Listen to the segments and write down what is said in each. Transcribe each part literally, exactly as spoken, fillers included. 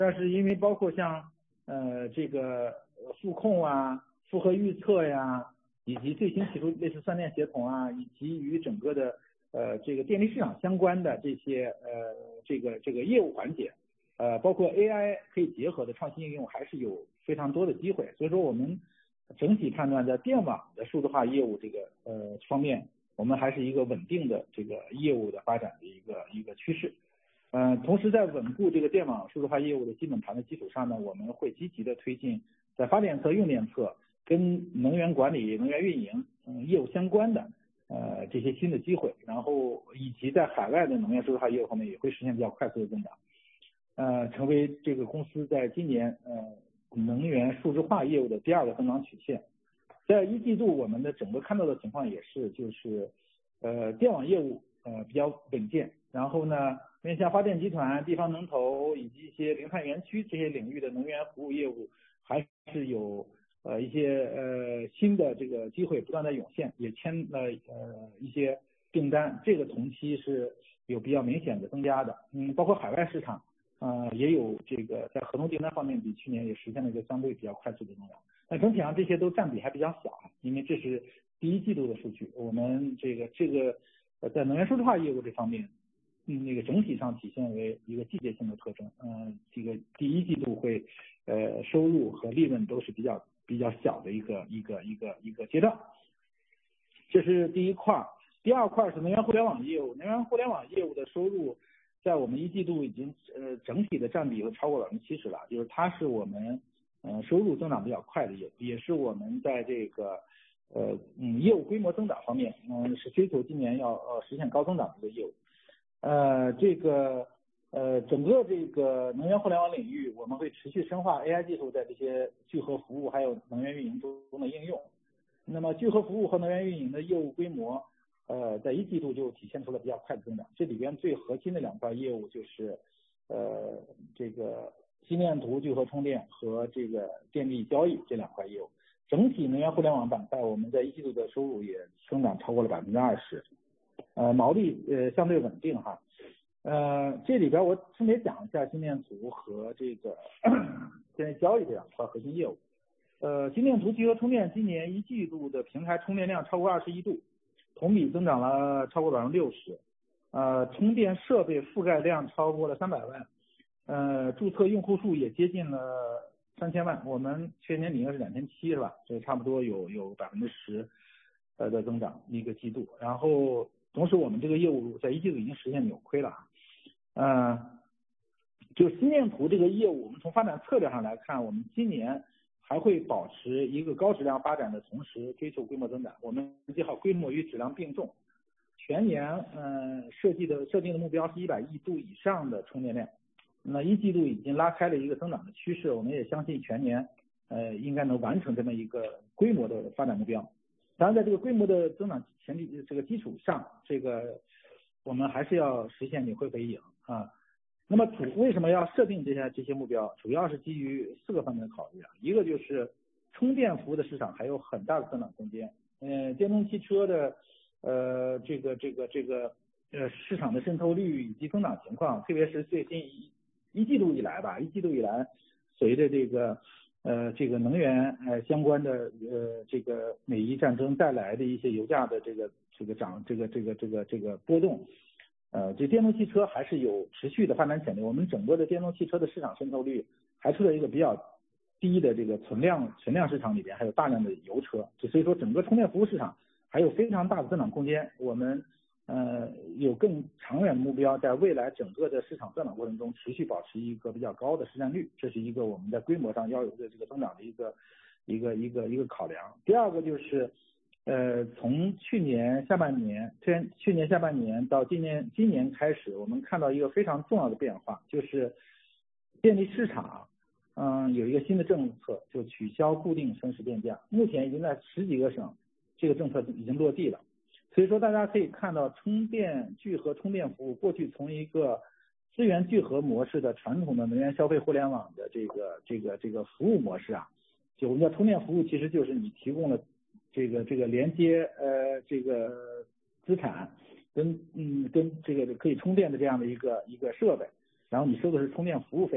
但是因为包括像呃这个复控啊、负荷预测呀，以及最新提出类似算电协同啊，以及与整个的呃这个电力市场相关的这些呃这个这个业务环节，呃包括 A I 可以结合的创新应用，还是有非常多的机会。所以说我们整体判断在电网的数字化业务这个呃方面，我们还是一个稳定的这个业务的发展的一个一个趋势。嗯、呃，同时在稳固这个电网数字化业务的基本盘的基础上呢，我们会积极的推进在发电侧、用电侧跟能源管理、能源运营嗯业务相关的呃这些新的机会，然后以及在海外的能源数字化业务方面也会实现比较快速的增长，呃，成为这个公司在今年呃能源数字化业务的第二个增长曲线。在一季度我们的整个看到的情况也是，就是呃电网业务呃比较稳健，然后呢面向发电集团、地方能投以及一些零碳园区这些领域的能源服务业务，还是有呃一些呃新的这个机会不断的涌现，也签了呃一些订单，这个同期是有比较明显的增加的。嗯，包括海外市场，呃也有这个在合同订单方面比去年也实现了一个相对比较快速的增长。那整体上这些都占比还比较小，因为这是第一季度的数据。我们这个这个呃在能源数字化业务这方面。嗯，那个整体上体现为一个季节性的特征，嗯、呃，这个第一季度会，呃，收入和利润都是比较比较小的一个一个一个一个阶段，这是第一块。第二块是能源互联网业务，能源互联网业务的收入，在我们一季度已经呃整体的占比都超过百分之七十了，就是它是我们呃收入增长比较快的业务，也是我们在这个呃嗯业务规模增长方面，嗯、呃、是追求今年要呃实现高增长的一个业务。呃，这个呃，整个这个能源互联网领域，我们会持续深化 A I 技术在这些聚合服务还有能源运营中的应用。那么聚合服务和能源运营的业务规模，呃，在一季度就体现出了比较快的增长。这里边最核心的两块业务就是，呃，这个心电图聚合充电和这个电力交易这两块业务。整体能源互联网板块，我们在一季度的收入也增长超过了百分之二十。呃，毛利呃相对稳定哈，呃，这里边我分别讲一下心电图和这个电力交易这两块核心业务。呃，心电图聚合充电今年一季度的平台充电量超过二十亿度，同比增长了超过百分之六十，呃，充电设备覆盖量超过了三百万，呃，注册用户数也接近了三千万，我们去年底应该是两千七是吧？所以差不多有有百分之十呃的增长一个季度，然后。同时，我们这个业务在一季度已经实现扭亏了，呃，就心电图这个业务，我们从发展策略上来看，我们今年还会保持一个高质量发展的同时，追求规模增长。我们计划规模与质量并重，全年呃设计的设定的目标是一百亿度以上的充电量。那一季度已经拉开了一个增长的趋势，我们也相信全年呃应该能完成这么一个规模的发展目标。当然，在这个规模的增长前提这个基础上，这个我们还是要实现扭亏为盈啊。那么主为什么要设定这些这些目标？主要是基于四个方面的考虑啊。一个就是充电服务的市场还有很大的增长空间。嗯、呃，电动汽车的呃这个这个这个呃市场的渗透率以及增长情况，特别是最近一一季度以来吧，一季度以来，随着这个。呃，这个能源呃相关的呃这个美伊战争带来的一些油价的这个这个涨这个这个这个这个波动，呃，这电动汽车还是有持续的发展潜力。我们整个的电动汽车的市场渗透率还处在一个比较低的这个存量存量市场里边，还有大量的油车，所以说整个充电服务市场还有非常大的增长空间。我们呃有更长远的目标，在未来整个的市场增长过程中持续保持一个比较高的市占率，这是一个我们在规模上要有的这个增长的一个一个一个一个考量。第二个就是呃从去年下半年去去年下半年到今年今年开始，我们看到一个非常重要的变化，就是电力市场嗯有一个新的政策，就取消固定升值电价，目前已经在十几个省这个政策已经落地了。所以说大家可以看到，充电聚合充电服务过去从一个资源聚合模式的传统的能源消费互联网的这个这个这个服务模式啊，就我们叫充电服务，其实就是你提供了这个这个连接呃这个资产跟嗯跟这个可以充电的这样的一个一个设备，然后你收的是充电服务费。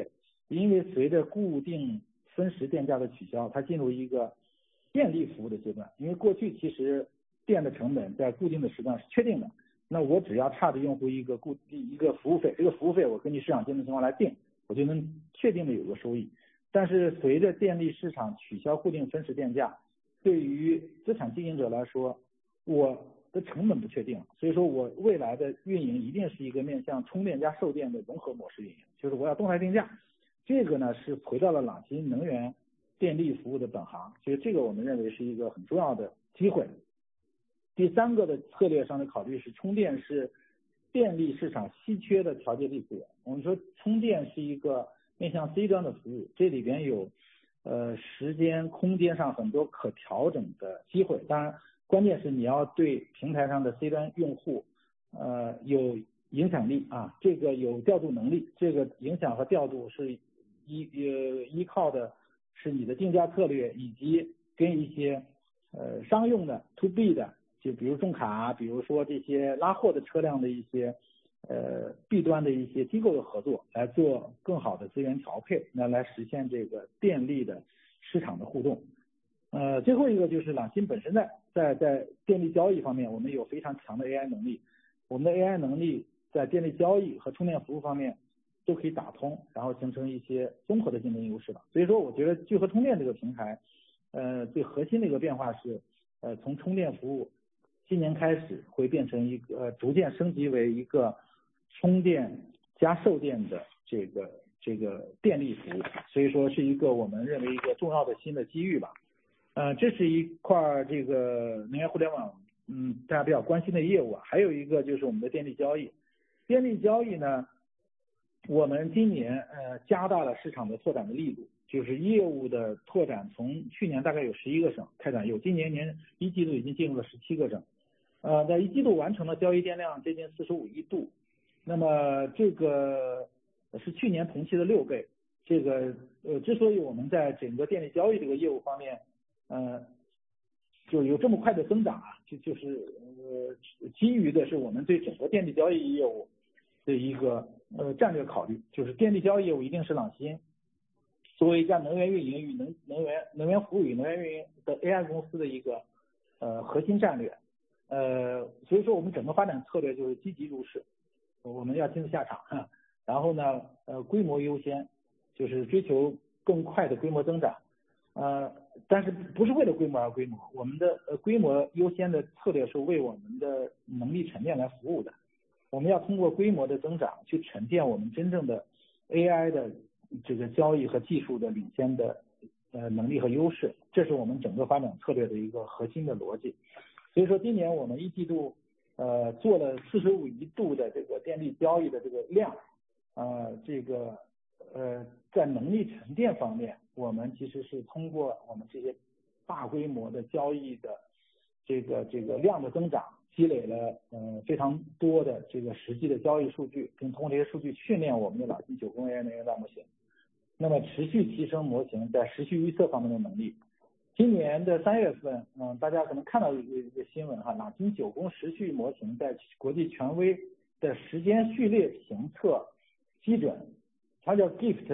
因为随着固定分时电价的取消，它进入一个电力服务的阶段。因为过去其实电的成本在固定的时段是确定的，那我只要差着用户一个固一个服务费，这个服务费我根据市场竞争情况来定，我就能确定的有个收益。但是随着电力市场取消固定分时电价，对于资产经营者来说，我的成本不确定，所以说我未来的运营一定是一个面向充电加售电的融合模式运营，就是我要动态定价。这个呢是回到了朗新能源电力服务的本行，所以这个我们认为是一个很重要的机会。第三个的策略上的考虑是，充电是电力市场稀缺的调节力资源。我们说充电是一个面向 C 端的服务，这里边有呃时间空间上很多可调整的机会。当然关键是你要对平台上的 C 端用户呃有影响力啊，这个有调度能力，这个影响和调度是依呃依靠的是你的定价策略，以及跟一些呃商用的 to B 的，就比如重卡，比如说这些拉货的车辆的一些呃 B 端的一些机构的合作，来做更好的资源调配，那来实现这个电力的市场的互动。呃，最后一个就是朗新本身在在在电力交易方面，我们有非常强的 A I 能力，我们的 A I 能力在电力交易和充电服务方面都可以打通，然后形成一些综合的竞争优势了。所以说，我觉得聚合充电这个平台，呃，最核心的一个变化是，呃，从充电服务今年开始会变成一个、呃、逐渐升级为一个充电加售电的这个这个电力服务，所以说是一个我们认为一个重要的新的机遇吧。呃，这是一块这个能源互联网，嗯，大家比较关心的业务啊。还有一个就是我们的电力交易，电力交易呢，我们今年呃加大了市场的拓展的力度，就是业务的拓展，从去年大概有十一个省开展，有今年年一季度已经进入了十七个省，呃，在一季度完成了交易电量接近四十五亿度，那么这个是去年同期的六倍。这个呃，之所以我们在整个电力交易这个业务方面，呃，就有这么快的增长啊，就就是呃，基于的是我们对整个电力交易业务的一个呃战略考虑，就是电力交易业务一定是朗新作为一家能源运营与能能源能源服务与能源运营的 A I 公司的一个呃核心战略。呃，所以说我们整个发展策略就是积极入市，我们要亲自下场，然后呢，呃，规模优先，就是追求更快的规模增长。呃，但是不是为了规模而规模，我们的呃规模优先的策略是为我们的能力沉淀来服务的。我们要通过规模的增长去沉淀我们真正的 A I 的这个交易和技术的领先的呃能力和优势，这是我们整个发展策略的一个核心的逻辑。所以说今年我们一季度呃做了四十五亿度的这个电力交易的这个量，呃这个呃在能力沉淀方面，我们其实是通过我们这些大规模的交易的这个这个量的增长，积累了呃非常多的这个实际的交易数据，并通过这些数据训练我们的朗新九宫 A I 能源大模型，那么持续提升模型在时序预测方面的能力。今年的三月份，嗯，大家可能看到一个一个新闻哈，朗新九宫时序模型在国际权威的时间序列评测基准，它叫 Gift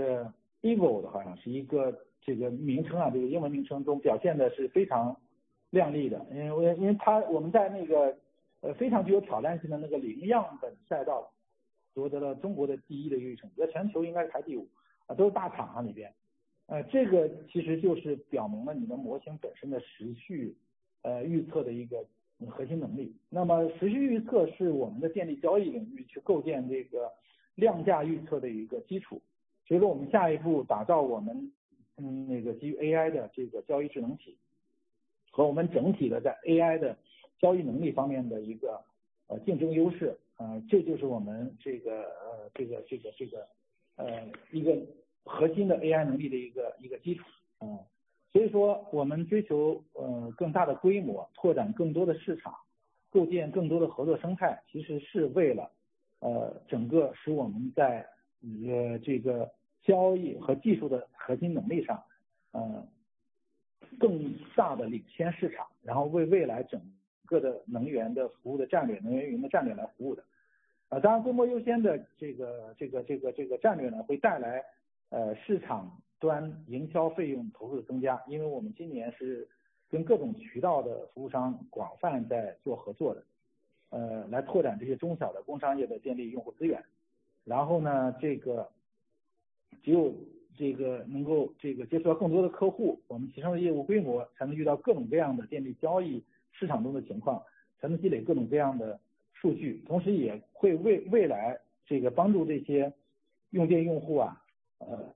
Evo 的，好像是一个这个名称啊，这个英文名称中表现的是非常亮丽的，因为因为它我们在那个呃非常具有挑战性的那个零样本赛道夺得了中国的第一的优异成绩，在全球应该是排第五啊，都是大厂啊里边。呃，这个其实就是表明了你的模型本身的时序呃预测的一个核心能力。那么时序预测是我们的电力交易领域去构建这个量价预测的一个基础。所以说我们下一步打造我们嗯那个基于 A I 的这个交易智能体，和我们整体的在 A I 的交易能力方面的一个呃竞争优势，呃，这就是我们这个呃这个这个这个呃一个核心的 A I 能力的一个一个基础啊、呃，所以说我们追求呃更大的规模，拓展更多的市场，构建更多的合作生态，其实是为了呃整个使我们在呃这个交易和技术的核心能力上呃更大的领先市场，然后为未来整个的能源的服务的战略、能源运营的战略来服务的。啊，当然规模优先的这个这个这个这个战略呢，会带来呃市场端营销费用投入的增加，因为我们今年是跟各种渠道的服务商广泛在做合作的，呃，来拓展这些中小的工商业的电力用户资源。然后呢，这个只有这个能够这个接触到更多的客户，我们提升了业务规模，才能遇到各种各样的电力交易市场中的情况，才能积累各种各样的数据，同时也会为未来这个帮助这些用电用户啊，呃，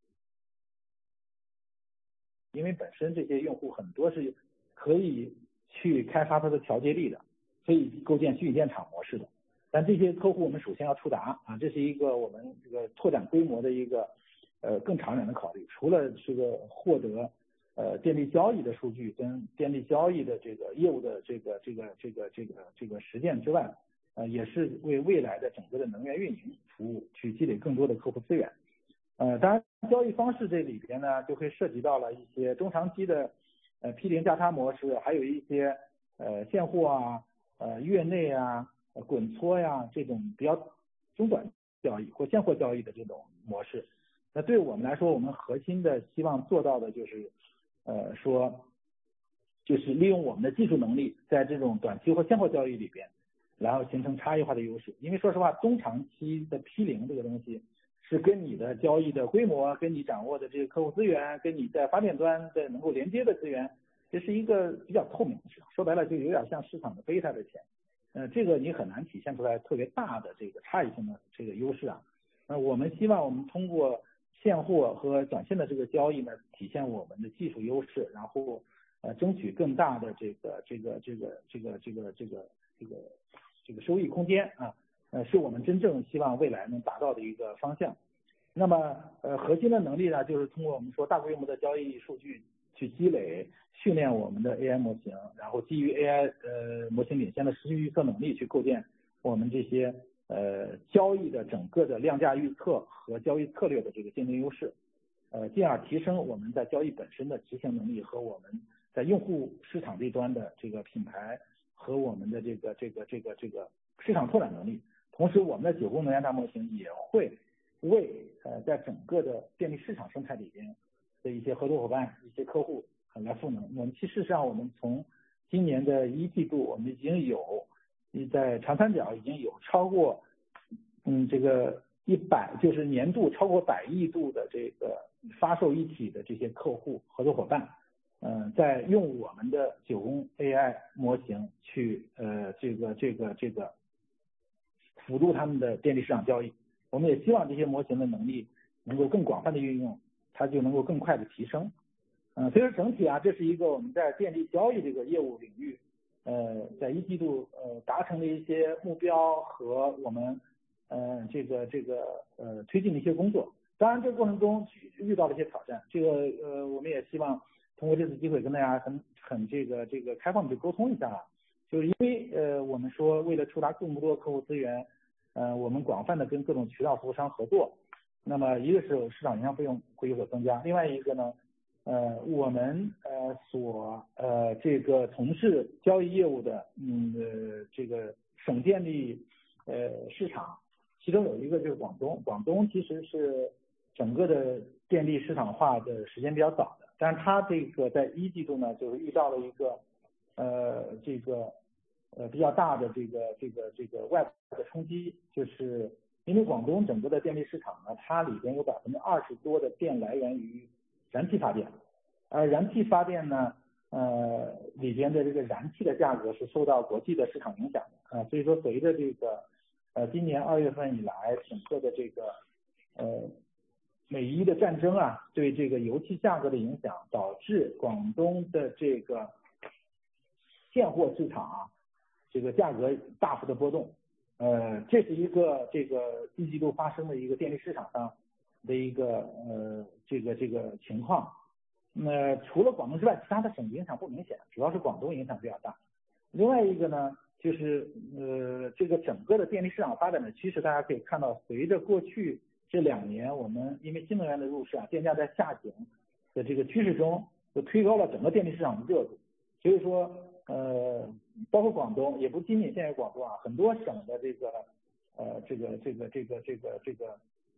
因为本身这些用户很多是可以去开发它的调节力的，可以构建虚拟电厂模式的。但这些客户我们首先要触达啊，这是一个我们这个拓展规模的一个呃更长远的考虑。除了这个获得呃电力交易的数据跟电力交易的这个业务的这个这个这个这个这个实践之外，呃也是为未来的整个的能源运营服务，去积累更多的客户资源。呃，当然交易方式这里边呢，就会涉及到了一些中长期的呃批零价差模式，还有一些呃现货啊、呃月内啊、呃滚搓呀这种比较中短交易或现货交易的这种模式。那对我们来说，我们核心的希望做到的就是呃说，就是利用我们的技术能力，在这种短期或现货交易里边，然后形成差异化的优势。因为说实话，中长期的批零这个东西，是跟你的交易的规模，跟你掌握的这个客户资源，跟你在发电端的能够连接的资源，这是一个比较透明的市场。说白了，就有点像市场的贝塔的钱，呃，这个你很难体现出来特别大的这个差异性的这个优势啊。那我们希望我们通过现货和短线的这个交易呢，体现我们的技术优势，然后呃争取更大的这个这个这个这个这个这个这个这个收益空间啊。呃，是我们真正希望未来能达到的一个方向。那么，呃，核心的能力呢，就是通过我们说大规模的交易数据去积累、训练我们的 A I 模型，然后基于 A I 呃模型领先的实时预测能力，去构建我们这些呃交易的整个的量价预测和交易策略的这个竞争优势，呃，进而提升我们在交易本身的执行能力和我们在用户市场这端的这个品牌和我们的这个这个这个这个市场拓展能力。同时，我们的九宫能源大模型也会为呃在整个的电力市场生态里边的一些合作伙伴、一些客户来赋能。我们其实事实上，我们从今年的一季度，我们已经有在长三角已经有超过嗯这个一百就是年度超过百亿度的这个发售一体的这些客户合作伙伴，嗯、呃，在用我们的九宫 A I 模型去呃这个这个这个。辅助他们的电力市场交易。我们也希望这些模型的能力能够更广泛的运用，它就能够更快的提升。嗯、呃，所以说整体啊，这是一个我们在电力交易这个业务领域，呃，在一季度呃达成的一些目标和我们呃这个这个呃推进的一些工作。当然，这个过程中遇到了一些挑战，这个呃我们也希望通过这次机会跟大家很很这个这个开放的去沟通一下啊，就是因为呃我们说为了触达更多客户资源。呃，我们广泛的跟各种渠道服务商合作，那么一个是市场营销费用会有所增加，另外一个呢，呃，我们呃所呃这个从事交易业务的嗯呃这个省电力呃市场，其中有一个就是广东，广东其实是整个的电力市场化的时间比较早的，但是它这个在一季度呢，就是遇到了一个呃这个。呃，比较大的这个这个这个外部的冲击，就是因为广东整个的电力市场呢，它里边有百分之二十多的电来源于燃气发电，而燃气发电呢，呃，里边的这个燃气的价格是受到国际的市场影响的啊，所以说随着这个呃今年二月份以来，整个的这个呃美伊的战争啊，对这个油气价格的影响，导致广东的这个现货市场啊。这个价格大幅的波动，呃，这是一个这个一季度发生的一个电力市场上的一个呃这个这个情况。那、呃、除了广东之外，其他的省影响不明显，主要是广东影响比较大。另外一个呢，就是呃这个整个的电力市场发展的趋势，大家可以看到，随着过去这两年我们因为新能源的入市啊，电价在下行的这个趋势中，就推高了整个电力市场的热度。所以说，呃，包括广东，也不仅仅限于广东啊，很多省的这个，呃，这个这个这个这个这个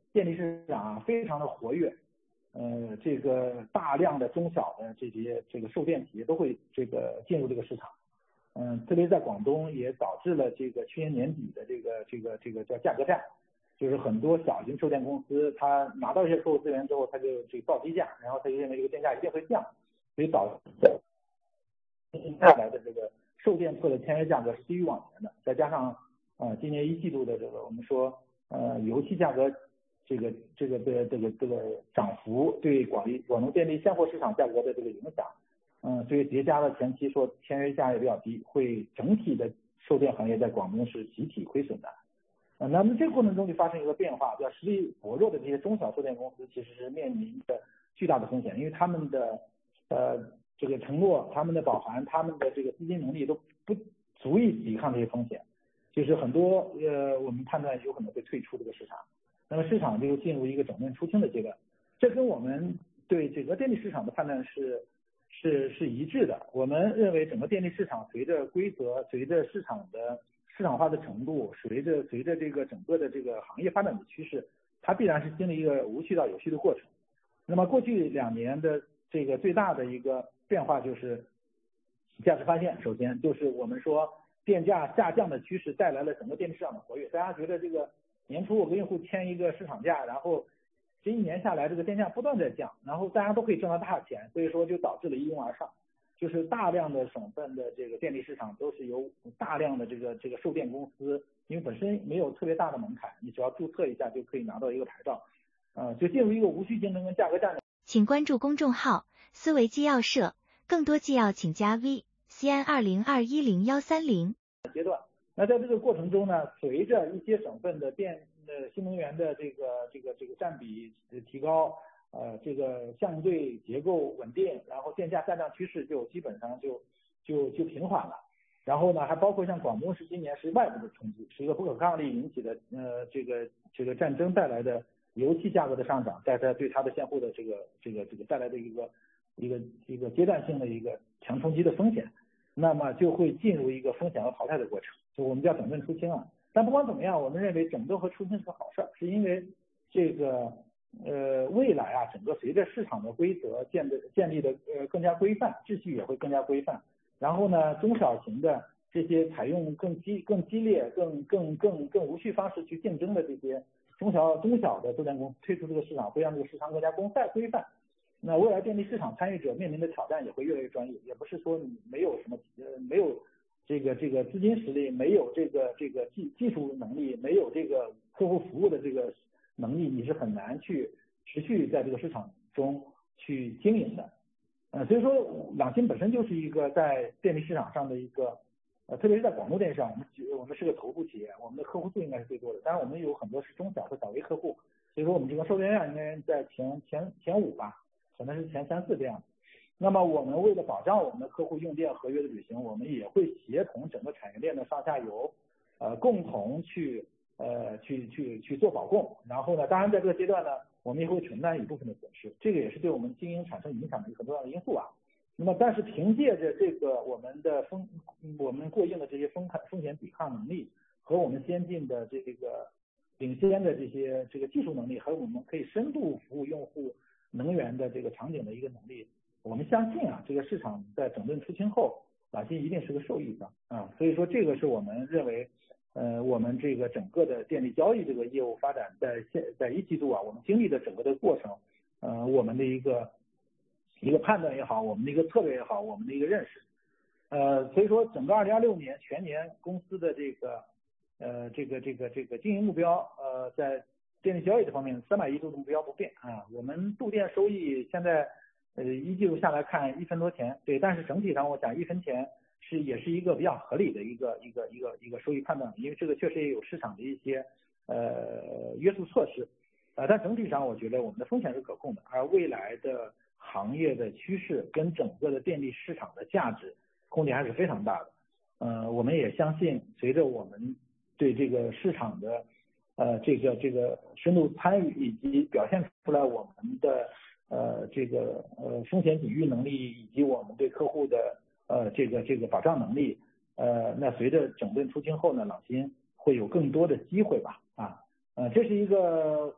电力市场啊非常的活跃，呃，这个大量的中小的这些这个售电企业都会这个进入这个市场，嗯、呃，特别在广东也导致了这个去年年底的这个这个这个叫价格战，就是很多小型售电公司他拿到一些客户资源之后，他就这个报低价，然后他就认为这个电价一定会降，所以导致下来的这个售电侧的签约价格是低于往年的，再加上呃今年一季度的这个我们说呃油气价格这个这个的这个这个涨幅对广利广东电力现货市场价格的这个影响，嗯、呃，所以叠加了前期说签约价也比较低，会整体的售电行业在广东是集体亏损的。呃，那么这个过程中就发生一个变化，叫实力薄弱的这些中小售电公司其实是面临着巨大的风险，因为他们的呃这个承诺、他们的保函、他们的这个资金能力都不足以抵抗这些风险，就是很多呃我们判断有可能会退出这个市场，那么市场就进入一个整顿出清的阶段，这跟我们对整个电力市场的判断是是是一致的。我们认为整个电力市场随着规则、随着市场的市场化的程度，随着随着这个整个的这个行业发展的趋势，它必然是经历一个无序到有序的过程。那么过去两年的这个最大的一个变化就是价值发现，首先就是我们说电价下降的趋势带来了整个电力市场的活跃，大家觉得这个年初我跟用户签一个市场价，然后这一年下来这个电价不断在降，然后大家都可以挣到大钱，所以说就导致了一拥而上，就是大量的省份的这个电力市场都是由大量的这个这个售电公司，因为本身没有特别大的门槛，你只要注册一下就可以拿到一个牌照，呃，就进入一个无序竞争跟价格战的。 请关注公众号思维纪要社，更多纪要请加 V C N 二零二一零幺三零阶段。那在这个过程中呢，随着一些省份的电呃新能源的这个这个这个占比提高，呃这个相对结构稳定，然后电价下降趋势就基本上就就就平缓了。然后呢，还包括像广东是今年是外部的冲击，是一个不可抗力引起的呃这个这个战争带来的油气价格的上涨，带来对它的现货的这个这个这个带来的一个一个一个阶段性的一个强冲击的风险，那么就会进入一个风险和淘汰的过程，就我们叫整顿出清啊。但不管怎么样，我们认为整顿和出清是个好事儿，是因为这个呃未来啊，整个随着市场的规则建的建立的呃更加规范，秩序也会更加规范。然后呢，中小型的这些采用更激更激烈、更更更更无序方式去竞争的这些中小中小的售电公司退出这个市场，会让这个市场更加公范规范。那未来电力市场参与者面临的挑战也会越来越专业，也不是说你没有什么呃没有这个这个资金实力，没有这个这个技技术能力，没有这个客户服务的这个能力，你是很难去持续在这个市场中去经营的。呃，所以说朗芯本身就是一个在电力市场上的一个呃，特别是在广东电力上，我们我们是个头部企业，我们的客户数应该是最多的，当然我们有很多是中小和小微客户，所以说我们这个售电量应该在前前前五吧。可能是前三四这样。那么我们为了保障我们的客户用电合约的履行，我们也会协同整个产业链的上下游，呃，共同去呃去去去做保供。然后呢，当然在这个阶段呢，我们也会承担一部分的损失，这个也是对我们经营产生影响的一个很重要的因素啊。那么，但是凭借着这个我们的风我们过硬的这些风风险抵抗能力和我们先进的这个领先的这些这个技术能力，还有我们可以深度服务用户能源的这个场景的一个能力，我们相信啊，这个市场在整顿出清后，朗芯一定是个受益方啊。所以说，这个是我们认为，呃，我们这个整个的电力交易这个业务发展在现在一季度啊，我们经历的整个的过程，呃，我们的一个一个判断也好，我们的一个策略也好，我们的一个认识，呃，所以说整个二零二六年全年公司的这个呃这个这个这个经营目标，呃，在电力交易这方面，三百亿度的目标不变啊。我们度电收益现在呃一季度下来看一分多钱，对，但是整体上我讲一分钱是也是一个比较合理的一个一个一个一个收益判断，因为这个确实也有市场的一些呃约束措施，呃，但整体上我觉得我们的风险是可控的，而未来的行业的趋势跟整个的电力市场的价值空间还是非常大的。呃，我们也相信随着我们对这个市场的呃，这个这个深度参与以及表现出来我们的呃这个呃风险抵御能力以及我们对客户的呃这个这个保障能力，呃，那随着整顿出清后呢，朗芯会有更多的机会吧啊，呃，这是一个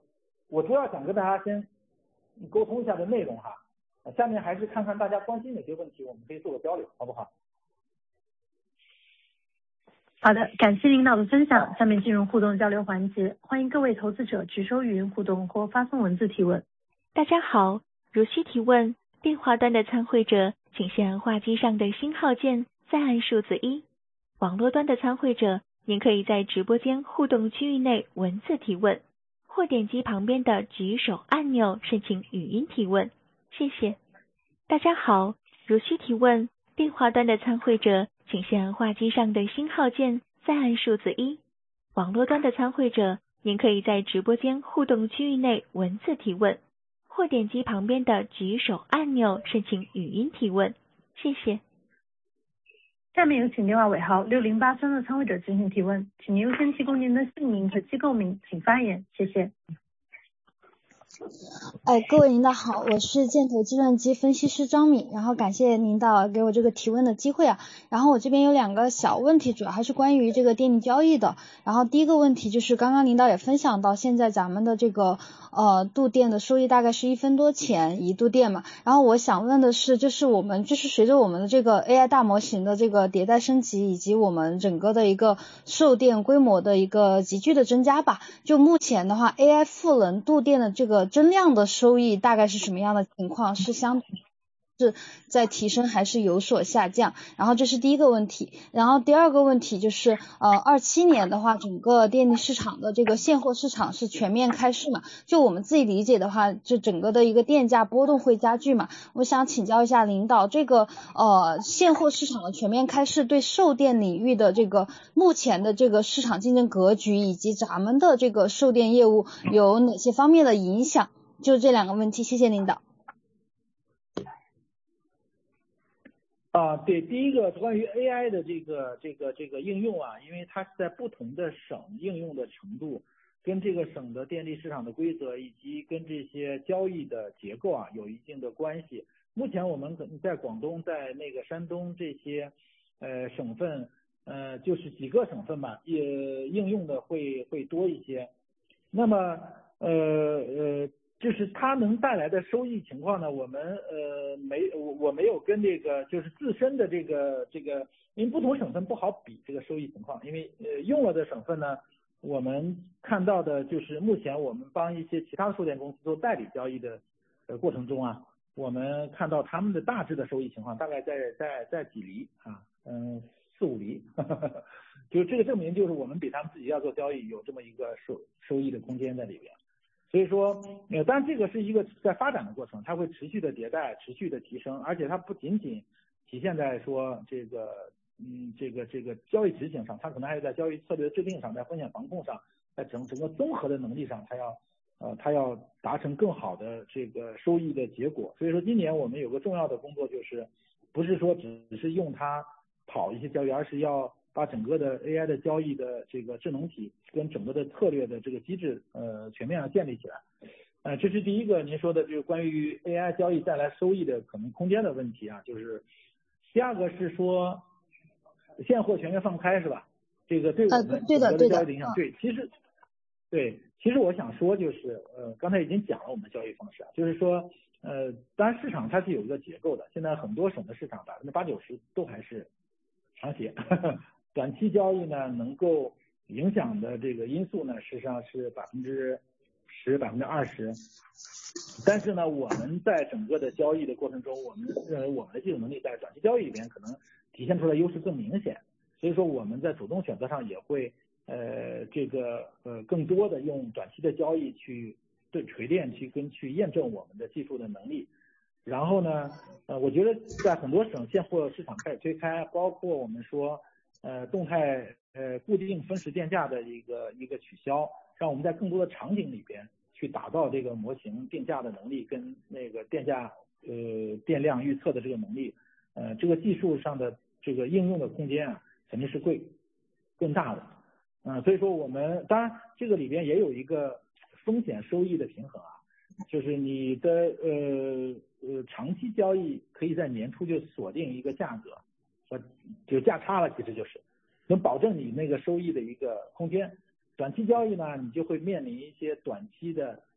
我主要想跟大家先沟通一下的内容哈。下面还是看看大家关心哪些问题，我们可以做个交流，好不好？ 好的，感谢领导的分享。下面进入互动交流环节，欢迎各位投资者举手语音互动或发送文字提问。 大家好，如需提问，电话端的参会者请先按话机上的星号键，再按数字一。网络端的参会者，您可以在直播间互动区域内文字提问，或点击旁边的举手按钮申请语音提问。谢谢。大家好，如需提问，电话端的参会者请先按话机上的星号键，再按数字一。网络端的参会者，您可以在直播间互动区域内文字提问，或点击旁边的举手按钮申请语音提问。谢谢。 下面有请电话尾号六零八三的参会者进行提问，请您优先提供您的姓名和机构名，请发言，谢谢。 哎，各位领导好，我是建投计算机分析师张敏，然后感谢领导给我这个提问的机会啊。然后我这边有两个小问题，主要还是关于这个电力交易的。然后第一个问题就是刚刚领导也分享到，现在咱们的这个呃度电的收益大概是一分多钱一度电嘛。然后我想问的是，就是我们就是随着我们的这个 A I 大模型的这个迭代升级，以及我们整个的一个售电规模的一个急剧的增加吧，就目前的话 A I 赋能度电的这个增量的收益大概是什么样的情况？是相是在提升还是有所下降？然后这是第一个问题。然后第二个问题就是呃二七年的话，整个电力市场的这个现货市场是全面开市嘛，就我们自己理解的话，就整个的一个电价波动会加剧嘛。我想请教一下领导，这个呃现货市场的全面开市对售电领域的这个目前的这个市场竞争格局，以及咱们的这个售电业务有哪些方面的影响？就这两个问题，谢谢领导。 啊，对，第一个关于 A I 的这个这个这个应用啊，因为它是在不同的省应用的程度，跟这个省的电力市场的规则以及跟这些交易的结构啊有一定的关系。目前我们可能在广东、在那个山东这些呃省份，呃就是几个省份吧，也应用的会会多一些。那么呃呃。就是它能带来的收益情况呢，我们呃没我我没有跟这个就是自身的这个这个，因为不同省份不好比这个收益情况，因为呃用了的省份呢，我们看到的就是目前我们帮一些其他的售电公司做代理交易的呃过程中啊，我们看到他们的大致的收益情况大概在在在几厘啊，嗯四五厘，呵呵呵，就这个证明就是我们比他们自己要做交易有这么一个收收益的空间在里边。所以说，呃，当然这个是一个在发展的过程，它会持续的迭代，持续的提升，而且它不仅仅体现在说这个，嗯，这个这个交易执行上，它可能还有在交易策略的制定上，在风险防控上，在整整个综合的能力上，它要，呃，它要达成更好的这个收益的结果。所以说，今年我们有个重要的工作就是，不是说只是用它跑一些交易，而是要把整个的 A I 的交易的这个智能体跟整个的策略的这个机制呃全面上建立起来，呃这是第一个您说的就是关于 A I 交易带来收益的可能空间的问题啊，就是第二个是说现货全面放开是吧？这个对我们整个的交易的影响，对，其实对，其实我想说就是呃刚才已经讲了我们的交易方式啊，就是说呃当然市场它是有一个结构的，现在很多省的市场百分之八九十都还是长协。短期交易呢，能够影响的这个因素呢，实际上是百分之十、百分之二十。但是呢，我们在整个的交易的过程中，我们认为我们的技术能力在短期交易里边可能体现出来优势更明显。所以说我们在主动选择上也会呃这个呃更多的用短期的交易去对锤炼去跟去验证我们的技术的能力。然后呢，呃，我觉得在很多省现货市场开始推开，包括我们说。呃，动态呃固定分时电价的一个一个取消，让我们在更多的场景里边去打造这个模型定价的能力跟那个电价呃电量预测的这个能力，呃这个技术上的这个应用的空间啊肯定是会更大的，嗯、呃，所以说我们当然这个里边也有一个风险收益的平衡啊，就是你的呃呃长期交易可以在年初就锁定一个价格。就价差了，其实就是能保证你那个收益的一个空间。短期交易呢，你就会面临一些短期的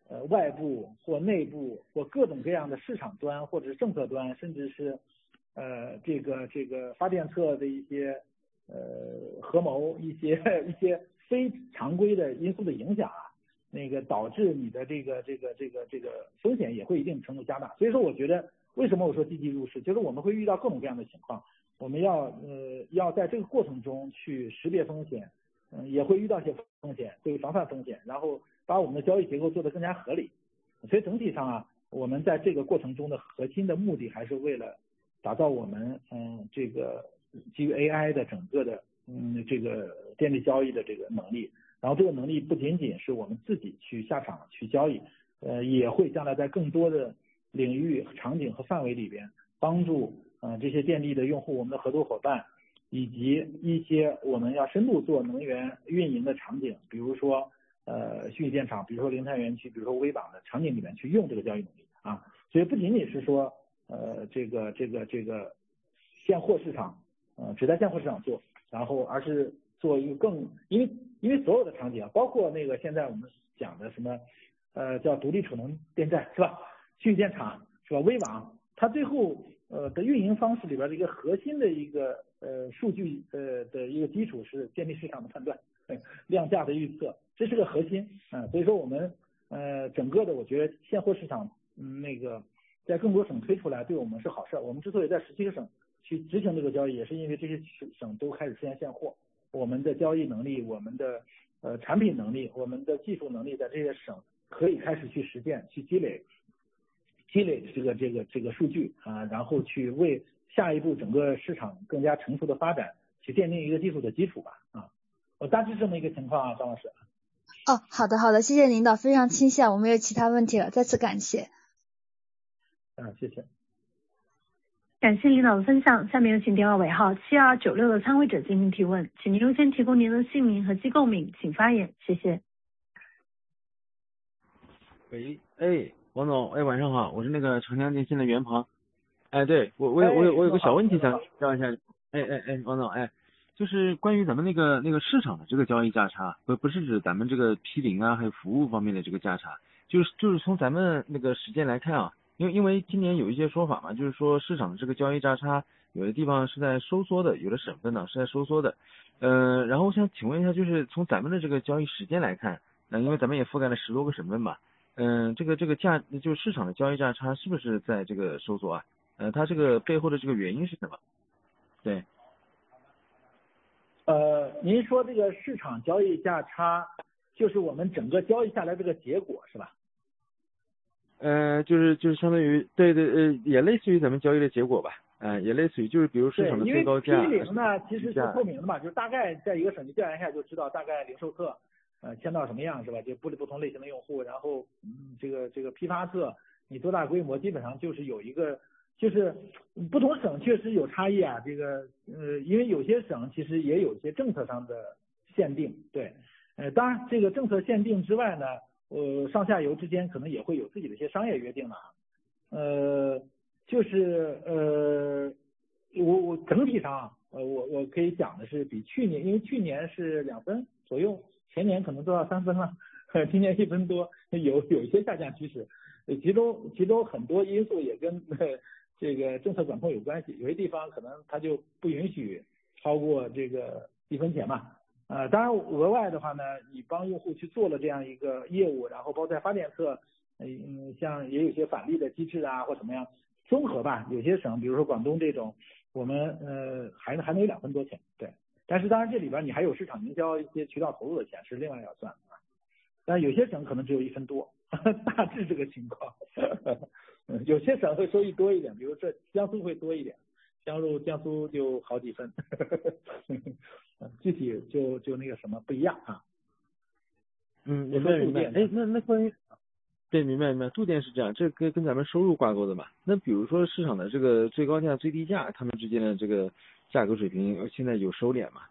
呃外部或内部或各种各样的市场端或者是政策端，甚至是呃这个这个发电侧的一些呃合谋一些一些非常规的因素的影响啊，那个导致你的这个这个这个这个风险也会一定程度加大。所以说我觉得为什么我说积极入市，就是我们会遇到各种各样的情况，我们要呃要在这个过程中去识别风险，嗯、呃、也会遇到一些风险，会防范风险，然后把我们的交易结构做得更加合理。所以整体上啊，我们在这个过程中的核心的目的还是为了打造我们嗯这个基于 A I 的整个的嗯这个电力交易的这个能力。然后这个能力不仅仅是我们自己去下场去交易，呃，也会将来在更多的领域、场景和范围里边帮助呃这些电力的用户、我们的合作伙伴，以及一些我们要深度做能源运营的场景，比如说呃虚拟电厂，比如说零碳园区，比如说微网的场景里面去用这个交易能力啊。所以不仅仅是说呃这个这个这个现货市场，呃只在现货市场做，然后而是做一个更，因为因为所有的场景啊，包括那个现在我们讲的什么，呃，叫独立储能电站是吧？虚拟电厂是吧？微网，它最后呃的运营方式里边的一个核心的一个呃数据呃的一个基础是电力市场的判断，呃、量价的预测，这是个核心啊、呃。所以说我们呃整个的我觉得现货市场嗯那个在更多省推出来对我们是好事。我们之所以在十七个省去执行这个交易，也是因为这些省都开始出现现货。我们的交易能力，我们的呃产品能力，我们的技术能力，在这些省可以开始去实践、去积累、积累这个这个这个数据啊，然后去为下一步整个市场更加成熟的发展去奠定一个技术的基础吧啊。我大致这么一个情况啊，张老师。 哦，好的好的，谢谢领导，非常清晰，我没有其他问题了，再次感谢。 嗯，谢谢。 感谢领导的分享，下面有请电话尾号七二九六的参会者进行提问，请您优先提供您的姓名和机构名，请发言，谢谢。 喂，哎，王总，哎，晚上好，我是那个长江电信的袁鹏。哎，对我我有我有我有个小问题想请教一下，哎哎哎，王总，哎，就是关于咱们那个那个市场的这个交易价差，不不是指咱们这个批零啊还有服务方面的这个价差，就是就是从咱们那个时间来看啊。因为因为今年有一些说法嘛，就是说市场的这个交易价差，有的地方是在收缩的，有的省份呢是在收缩的。呃，然后我想请问一下，就是从咱们的这个交易时间来看，呃，因为咱们也覆盖了十多个省份嘛，嗯、呃，这个这个价就是市场的交易价差是不是在这个收缩啊？呃，它这个背后的这个原因是什么？对。 呃，您说这个市场交易价差，就是我们整个交易下来这个结果是吧？ 呃，就是就是相当于对对呃，也类似于咱们交易的结果吧，啊、呃，也类似于就是比如市场的最高价。 因为批零呢其实是透明的嘛，就是大概在一个省级调研下就知道大概零售侧呃签到什么样是吧？就不不同类型的用户，然后嗯这个这个批发侧你多大规模，基本上就是有一个就是不同省确实有差异啊，这个呃因为有些省其实也有一些政策上的限定，对，呃当然这个政策限定之外呢。呃，上下游之间可能也会有自己的一些商业约定了，呃，就是呃，我我整体上，呃，我我可以讲的是比去年，因为去年是两分左右，前年可能都要三分了，今年一分多，有有一些下降趋势，其中其中很多因素也跟呃这个政策管控有关系，有些地方可能它就不允许超过这个一分钱嘛。呃，当然额外的话呢，你帮用户去做了这样一个业务，然后包括在发电侧，嗯，像也有些返利的机制啊，或怎么样，综合吧。有些省，比如说广东这种，我们呃还还能有两分多钱，对。但是当然这里边你还有市场营销一些渠道投入的钱是另外要算啊。但有些省可能只有一分多，大致这个情况。有些省会收益多一点，比如这江苏会多一点。加入江苏就好几分，具体就就那个什么不一样啊。 嗯，明白明白。哎，那那关于，对，明白明白，度电是这样，这跟跟咱们收入挂钩的嘛。那比如说市场的这个最高价、最低价，他们之间的这个价格水平现在有收敛吗？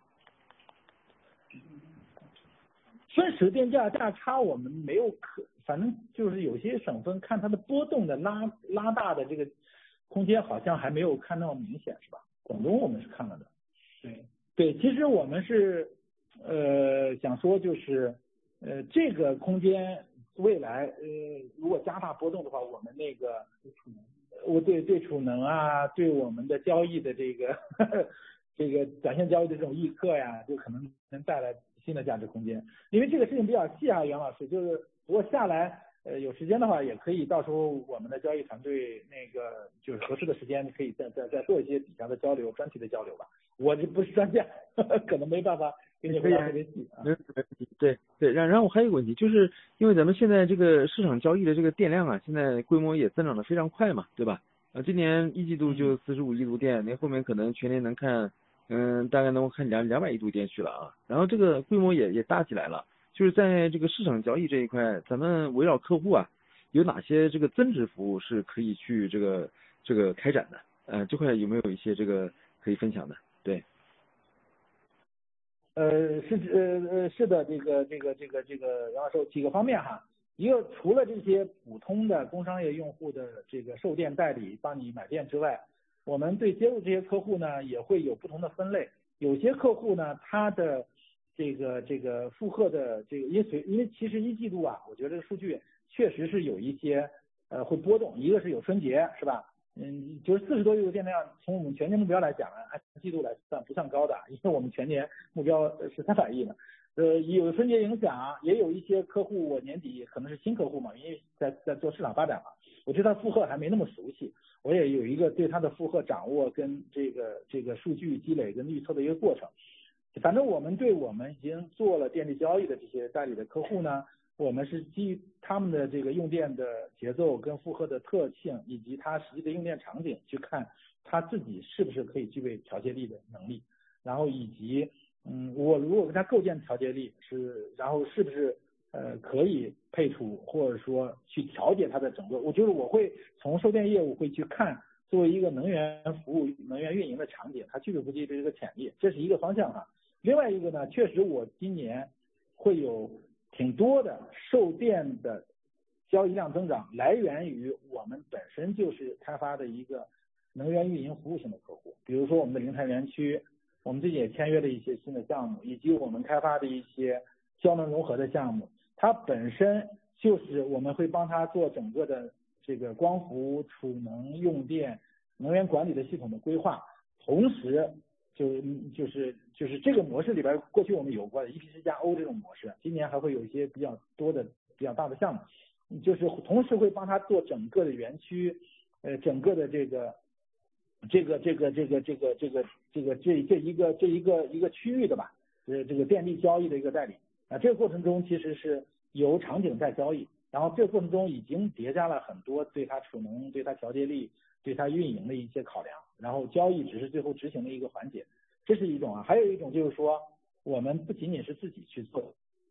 分时电价价差我们没有可，反正就是有些省份看它的波动的拉拉大的这个。空间好像还没有看那么明显，是吧？广东我们是看了的。对对，其实我们是呃想说就是呃这个空间未来呃如果加大波动的话，我们那个我对对储能啊，对我们的交易的这个呵呵这个短线交易的这种预测呀，就可能能带来新的价值空间。因为这个事情比较细啊，袁老师，就是如果下来呃有时间的话，也可以到时候我们的交易团队那个就是合适的时间可以再再再做一些底下的交流，专题的交流吧。我这不是专家，呵呵可能没办法给你回答特别细啊。 对对，然然后还有一个问题，就是因为咱们现在这个市场交易的这个电量啊，现在规模也增长的非常快嘛，对吧？呃，今年一季度就四十五亿度电，那后面可能全年能看，嗯，大概能够看两两百亿度电去了啊。然后这个规模也也大起来了，就是在这个市场交易这一块，咱们围绕客户啊，有哪些这个增值服务是可以去这个这个开展的？呃，这块有没有一些这个可以分享的？对。 呃，是呃呃是的，这个这个这个这个然后说几个方面哈，一个除了这些普通的工商业用户的这个售电代理帮你买电之外，我们对接入这些客户呢也会有不同的分类。有些客户呢，他的这个这个负荷的这个，因为因为其实一季度啊，我觉得这个数据确实是有一些呃会波动，一个是有春节是吧？嗯，就是四十多亿的电量，从我们全年目标来讲呢，按季度来算不算高的，因为我们全年目标是三百亿的。呃，有春节影响，也有一些客户我年底可能是新客户嘛，因为在在做市场发展嘛，我对他负荷还没那么熟悉，我也有一个对他的负荷掌握跟这个这个数据积累跟预测的一个过程。反正我们对我们已经做了电力交易的这些代理的客户呢，我们是基于他们的这个用电的节奏跟负荷的特性，以及他实际的用电场景去看他自己是不是可以具备调节力的能力，然后以及嗯，我如果跟他构建调节力是，然后是不是呃可以配储或者说去调节它的整个，我就是我会从售电业务会去看作为一个能源服务、能源运营的场景，它具备不具备这个潜力，这是一个方向哈。另外一个呢，确实我今年会有挺多的售电的交易量增长，来源于我们本身就是开发的一个能源运营服务型的客户，比如说我们的零碳园区，我们最近也签约了一些新的项目，以及我们开发的一些交能融合的项目，它本身就是我们会帮他做整个的这个光伏、储能、用电、能源管理的系统的规划，同时就就是就是这个模式里边，过去我们有过的 E P C 加 O 这种模式，今年还会有一些比较多的比较大的项目，就是同时会帮他做整个的园区，呃，整个的这个这个这个这个这个这个这个这这一个这一个一个区域的吧，呃，这个电力交易的一个代理啊，这个过程中其实是由场景在交易，然后这个过程中已经叠加了很多对它储能、对它调节力、对它运营的一些考量，然后交易只是最后执行的一个环节，这是一种啊。还有一种就是说，我们不仅仅是自己去做，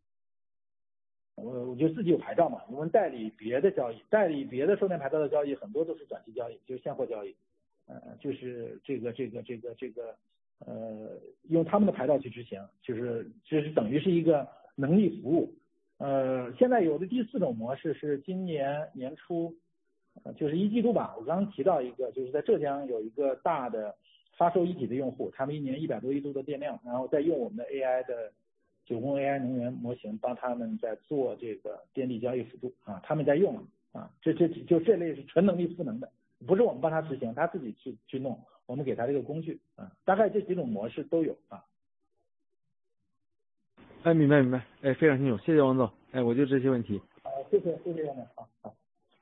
我我就自己有牌照嘛，我们代理别的交易，代理别的售电牌照的交易很多都是短期交易，就是现货交易，呃，就是这个这个这个这个呃，用他们的牌照去执行，就是就是等于是一个能力服务。呃，现在有的第四种模式是今年年初，呃，就是一季度吧，我刚刚提到一个，就是在浙江有一个大的发售一体的用户，他们一年一百多亿度的电量，然后再用我们的 A I 的九宫 A I 能源模型帮他们在做这个电力交易辅助啊，他们在用啊，这这就这类是纯能力赋能的，不是我们帮他执行，他自己去去弄，我们给他这个工具啊，大概这几种模式都有啊。 哎，明白明白，哎，非常清楚，谢谢王总，哎，我就这些问题。 好，谢谢谢谢杨总，好好。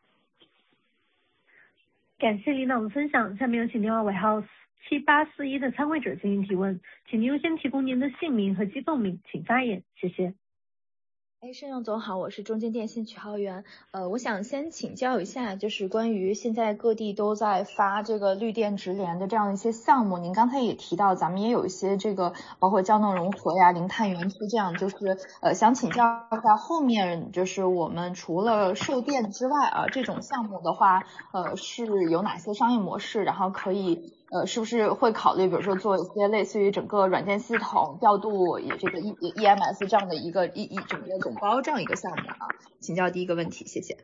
感谢领导的分享，下面有请电话尾号七八四一的参会者进行提问，请您优先提供您的姓名和机构名，请发言，谢谢。 哎，盛勇总好，我是中建电信曲浩源。呃，我想先请教一下，就是关于现在各地都在发这个绿电直连的这样一些项目，您刚才也提到，咱们也有一些这个包括交能融合呀、零碳园区这样，就是呃想请教一下，后面就是我们除了售电之外啊，这种项目的话，呃是有哪些商业模式，然后可以呃是不是会考虑，比如说做一些类似于整个软件系统调度以这个 E E M S 这样的一个一一整个总包这样一个项目啊？请教第一个问题，谢谢。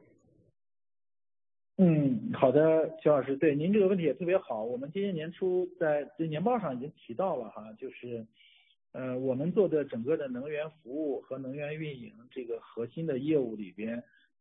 嗯，好的，邱老师，对您这个问题也特别好。我们今年年初在这年报上已经提到了哈，就是呃我们做的整个的能源服务和能源运营这个核心的业务里边，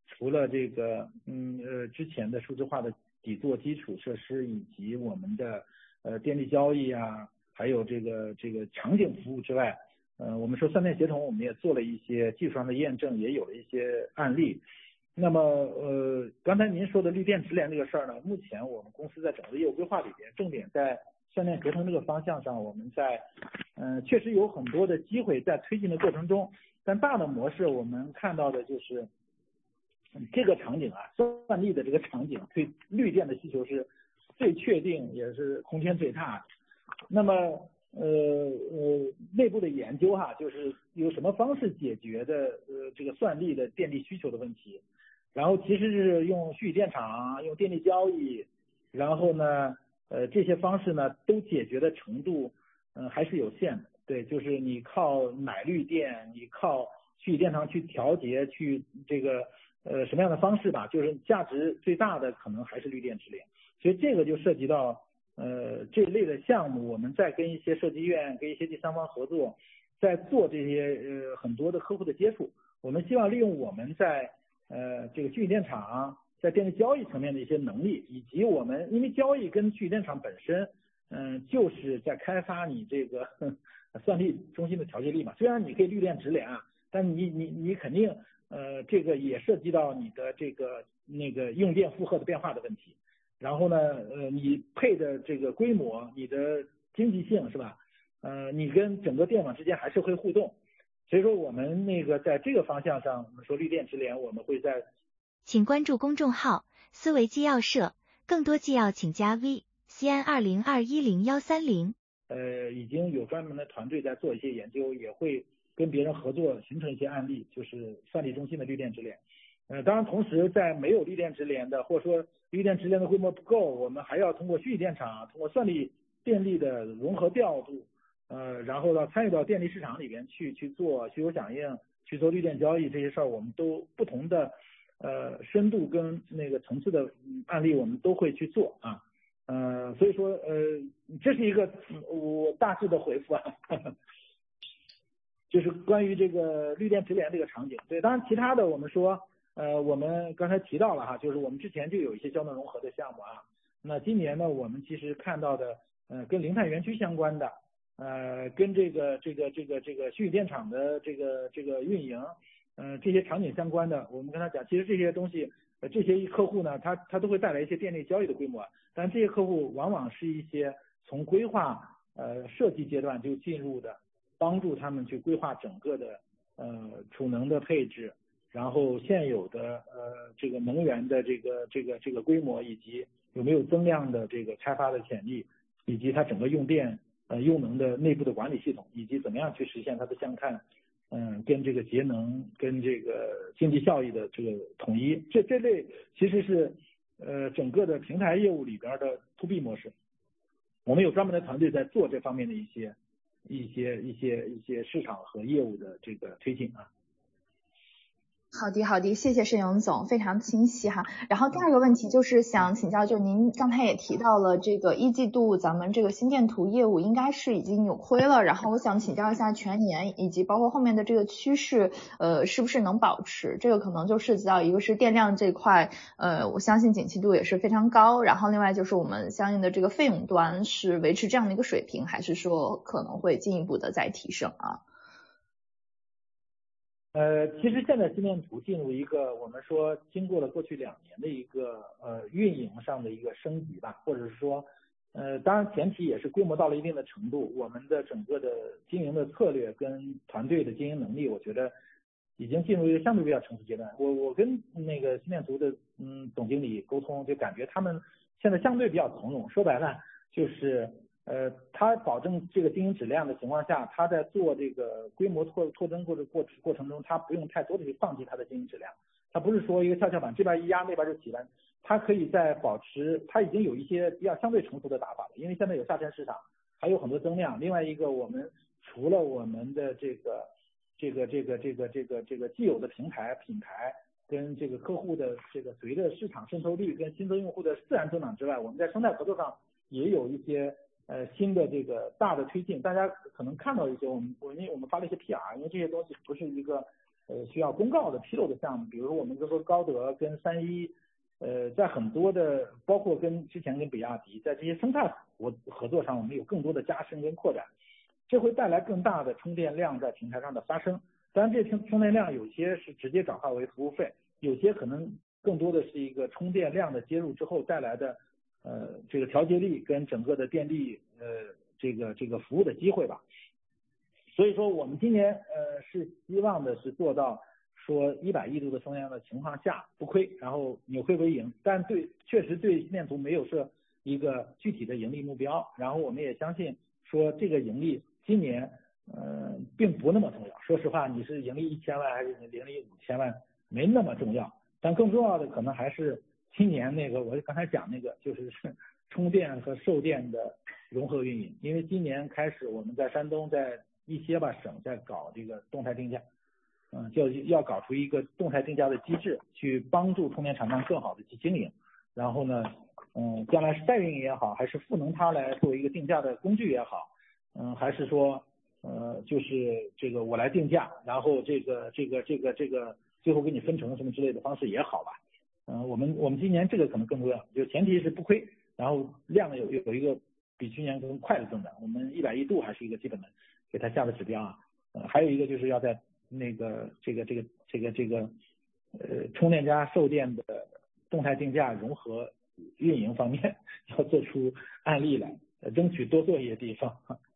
除了这个嗯呃之前的数字化的底座基础设施以及我们的呃电力交易啊，还有这个这个场景服务之外，呃我们说三电协同，我们也做了一些技术上的验证，也有了一些案例。那么呃刚才您说的绿电直联这个事儿呢，目前我们公司在整个业务规划里边，重点在三电协同这个方向上，我们在嗯、呃、确实有很多的机会在推进的过程中，但大的模式我们看到的就是这个场景啊，算力的这个场景对绿电的需求是最确定也是空间最大的。那么呃呃内部的研究哈，就是有什么方式解决的呃这个算力的电力需求的问题，然后其实是用虚拟电厂，用电力交易，然后呢呃这些方式呢都解决的程度嗯、呃、还是有限的。对，就是你靠买绿电，你靠虚拟电厂去调节，去这个呃什么样的方式吧，就是价值最大的可能还是绿电直联。所以这个就涉及到呃这一类的项目，我们在跟一些设计院、跟一些第三方合作，在做这些呃很多的客户的接触。我们希望利用我们在呃这个虚拟电厂在电力交易层面的一些能力，以及我们因为交易跟虚拟电厂本身嗯、呃、就是在开发你这个呵算力中心的调节力嘛。虽然你可以绿电直联啊，但你你你肯定呃这个也涉及到你的这个那个用电负荷的变化的问题。然后呢，呃，你配的这个规模，你的经济性是吧？呃，你跟整个电网之间还是会互动，所以说我们那个在这个方向上，我们说绿电直联，我们会在。 请关注公众号“思维纪要社”，更多纪要请加 V C N 二零二一零幺三零。 呃，已经有专门的团队在做一些研究，也会跟别人合作，形成一些案例，就是算力中心的绿电直联。呃，当然，同时在没有绿电直联的，或者说绿电直联的规模不够，我们还要通过虚拟电厂，通过算力电力的融合调度，呃，然后呢参与到电力市场里边去去做需求响应，去做绿电交易这些事儿，我们都不同的呃深度跟那个层次的案例，我们都会去做啊。呃，所以说呃，这是一个我大致的回复啊。呵呵，就是关于这个绿电直联这个场景。对，当然其他的我们说。呃，我们刚才提到了哈，就是我们之前就有一些交能融合的项目啊。那今年呢，我们其实看到的，呃，跟零碳园区相关的，呃，跟这个这个这个这个虚拟电厂的这个这个运营，呃，这些场景相关的，我们跟他讲，其实这些东西，呃，这些客户呢，他他都会带来一些电力交易的规模，但这些客户往往是一些从规划呃设计阶段就进入的，帮助他们去规划整个的呃储能的配置。然后现有的呃这个能源的这个这个这个规模，以及有没有增量的这个开发的潜力，以及它整个用电呃用能的内部的管理系统，以及怎么样去实现它的相看嗯、呃、跟这个节能跟这个经济效益的这个统一，这这类其实是呃整个的平台业务里边的 to B 模式，我们有专门的团队在做这方面的一些一些一些一些市场和业务的这个推进啊。 好的，好的，谢谢盛勇总，非常清晰哈。然后第二个问题就是想请教，就您刚才也提到了这个一季度咱们这个心电图业务应该是已经扭亏了，然后我想请教一下全年以及包括后面的这个趋势，呃，是不是能保持？这个可能就涉及到一个是电量这块，呃，我相信景气度也是非常高，然后另外就是我们相应的这个费用端是维持这样的一个水平，还是说可能会进一步的再提升啊？ 呃，其实现在心电图进入一个我们说经过了过去两年的一个呃运营上的一个升级吧，或者是说呃当然前提也是规模到了一定的程度，我们的整个的经营的策略跟团队的经营能力，我觉得已经进入一个相对比较成熟阶段。我我跟那个心电图的嗯总经理沟通，就感觉他们现在相对比较从容，说白了就是呃，他保证这个经营质量的情况下，他在做这个规模拓拓增过的过过程中，他不用太多的去放弃他的经营质量。他不是说一个跷跷板这边一压那边就起来，他可以在保持，他已经有一些比较相对成熟的打法了，因为现在有下沉市场，还有很多增量。另外一个，我们除了我们的这个这个这个这个这个这个既有的平台品牌跟这个客户的这个随着市场渗透率跟新增用户的自然增长之外，我们在生态合作上也有一些。呃，新的这个大的推进，大家可能看到一些，我们我因为我们发了一些 P R， 因为这些东西不是一个呃需要公告的披露的项目，比如说我们就说高德跟三一，呃，在很多的包括跟之前跟比亚迪在这些生态合合作上，我们有更多的加深跟扩展，这会带来更大的充电量在平台上的发生。当然，这充充电量有些是直接转化为服务费，有些可能更多的是一个充电量的接入之后带来的呃这个调节力跟整个的电力呃这个这个服务的机会吧。所以说我们今年呃是希望的是做到说一百亿度的风量的情况下不亏，然后扭亏为盈，但对确实对心电图没有设一个具体的盈利目标，然后我们也相信说这个盈利今年呃并不那么重要。说实话，你是盈利一千万还是盈利五千万没那么重要，但更重要的可能还是今年那个我刚才讲那个就是充电和售电的融合运营，因为今年开始我们在山东在一些吧省在搞这个动态定价，嗯，就要搞出一个动态定价的机制，去帮助充电厂商更好的去经营。然后呢，嗯，将来是代运营也好，还是赋能它来作为一个定价的工具也好，嗯，还是说，呃，就是这个我来定价，然后这个这个这个这个最后给你分成什么之类的方式也好吧。嗯，我们我们今年这个可能更重要，就前提是不亏，然后量有有一个比去年更快的增长。我们一百亿度还是一个基本的给它下的指标啊。呃，还有一个就是要在那个这个这个这个这个呃充电加售电的动态定价融合运营方面要做出案例来，呃，争取多做一些地方。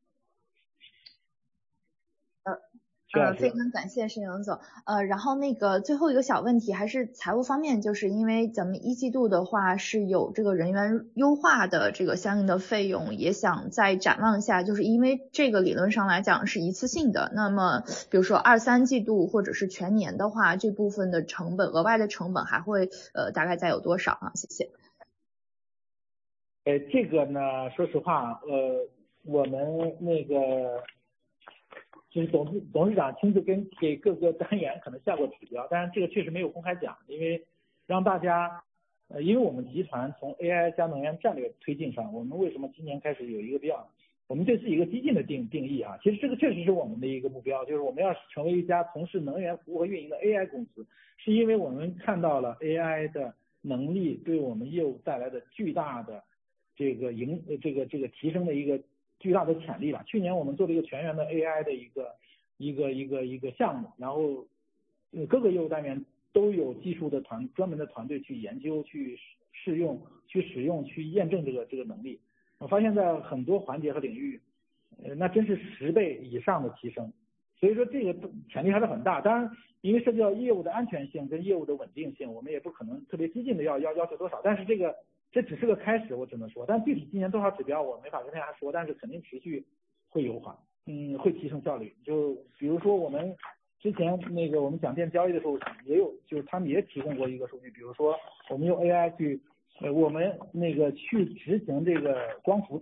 呃呃，非常感谢沈勇总。呃，然后那个最后一个小问题还是财务方面，就是因为咱们一季度的话是有这个人员优化的这个相应的费用，也想再展望一下，就是因为这个理论上来讲是一次性的，那么比如说二三季度或者是全年的话，这部分的成本额外的成本还会呃大概再有多少啊？谢谢。 呃，这个呢，说实话，呃，我们那个。就是董事董事长亲自跟给各个单元可能下过指标，但是这个确实没有公开讲，因为让大家，呃，因为我们集团从 A I 加能源战略推进上，我们为什么今年开始有一个比较，我们对自己一个激进的定定义啊，其实这个确实是我们的一个目标，就是我们要成为一家从事能源服务和运营的 A I 公司，是因为我们看到了 A I 的能力对我们业务带来的巨大的这个营这个这个提升的一个。巨大的潜力吧。去年我们做了一个全员的 A I 的一个一个一个一个项目，然后各个业务单元都有技术的团专门的团队去研究、去试用、去使用、去验证这个这个能力。我发现在很多环节和领域，呃，那真是十倍以上的提升。所以说这个潜力还是很大。当然，因为涉及到业务的安全性跟业务的稳定性，我们也不可能特别激进的要要要求多少。但是这个。这只是个开始，我只能说，但具体今年多少指标我没法跟大家说，但是肯定持续会优化，嗯，会提升效率。就比如说我们之前那个我们讲电交易的时候，也有就是他们也提供过一个数据，比如说我们用 A I 去，呃，我们那个去执行这个光伏，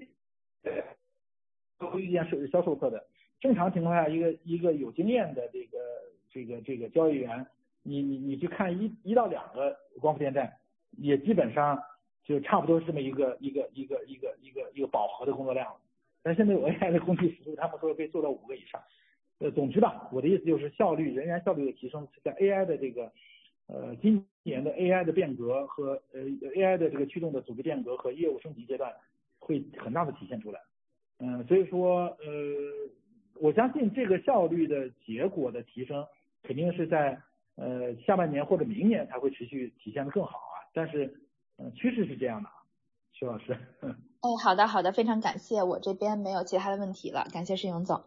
呃，遇见是销售侧的，正常情况下，一个一个有经验的这个这个这个交易员，你你你去看一一到两个光伏电站，也基本上。就差不多是这么一个一个一个一个一个一个饱和的工作量了，但现在有 A I 的工具辅助，他们说可以做到五个以上。呃，总之吧，我的意思就是效率、人员效率的提升，在 A I 的这个呃今年的 A I 的变革和呃 A I 的这个驱动的组织变革和业务升级阶段，会很大的体现出来。嗯、呃，所以说呃，我相信这个效率的结果的提升，肯定是在呃下半年或者明年才会持续体现的更好啊，但是。嗯，趋势是这样的，徐老师。嗯， 哎，好的好的，非常感谢，我这边没有其他的问题了，感谢沈勇总。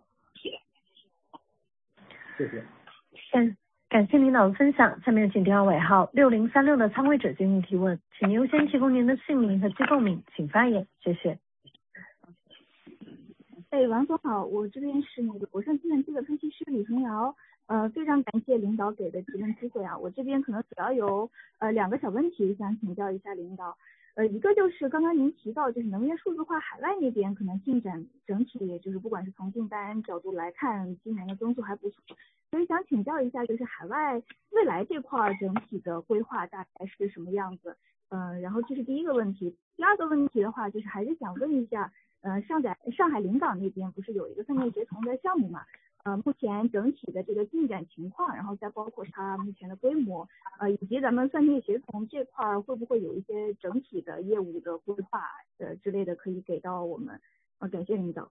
谢谢。 嗯，感谢领导的分享。下面请电话尾号六零三六的参会者进行提问，请优先提供您的姓名和机构名，请发言，谢谢。 哎，王总好，我这边是那个国盛计算机的分析师李彤瑶。呃，非常感谢领导给的提问机会啊！我这边可能主要有呃两个小问题想请教一下领导。呃，一个就是刚刚您提到，就是能源数字化海外那边可能进展整体，也就是不管是从订单角度来看，今年的增速还不错。所以想请教一下，就是海外未来这块整体的规划大概是什么样子？嗯、呃，然后这是第一个问题。第二个问题的话，就是还是想问一下，呃，上海上海临港那边不是有一个三电协同的项目嘛？ 呃目前整体的这个进展情况，然后再包括它目前的规模，呃以及咱们算力协同这块儿会不会有一些整体的业务的规划呃之类的可以给到我们？呃，感谢领导。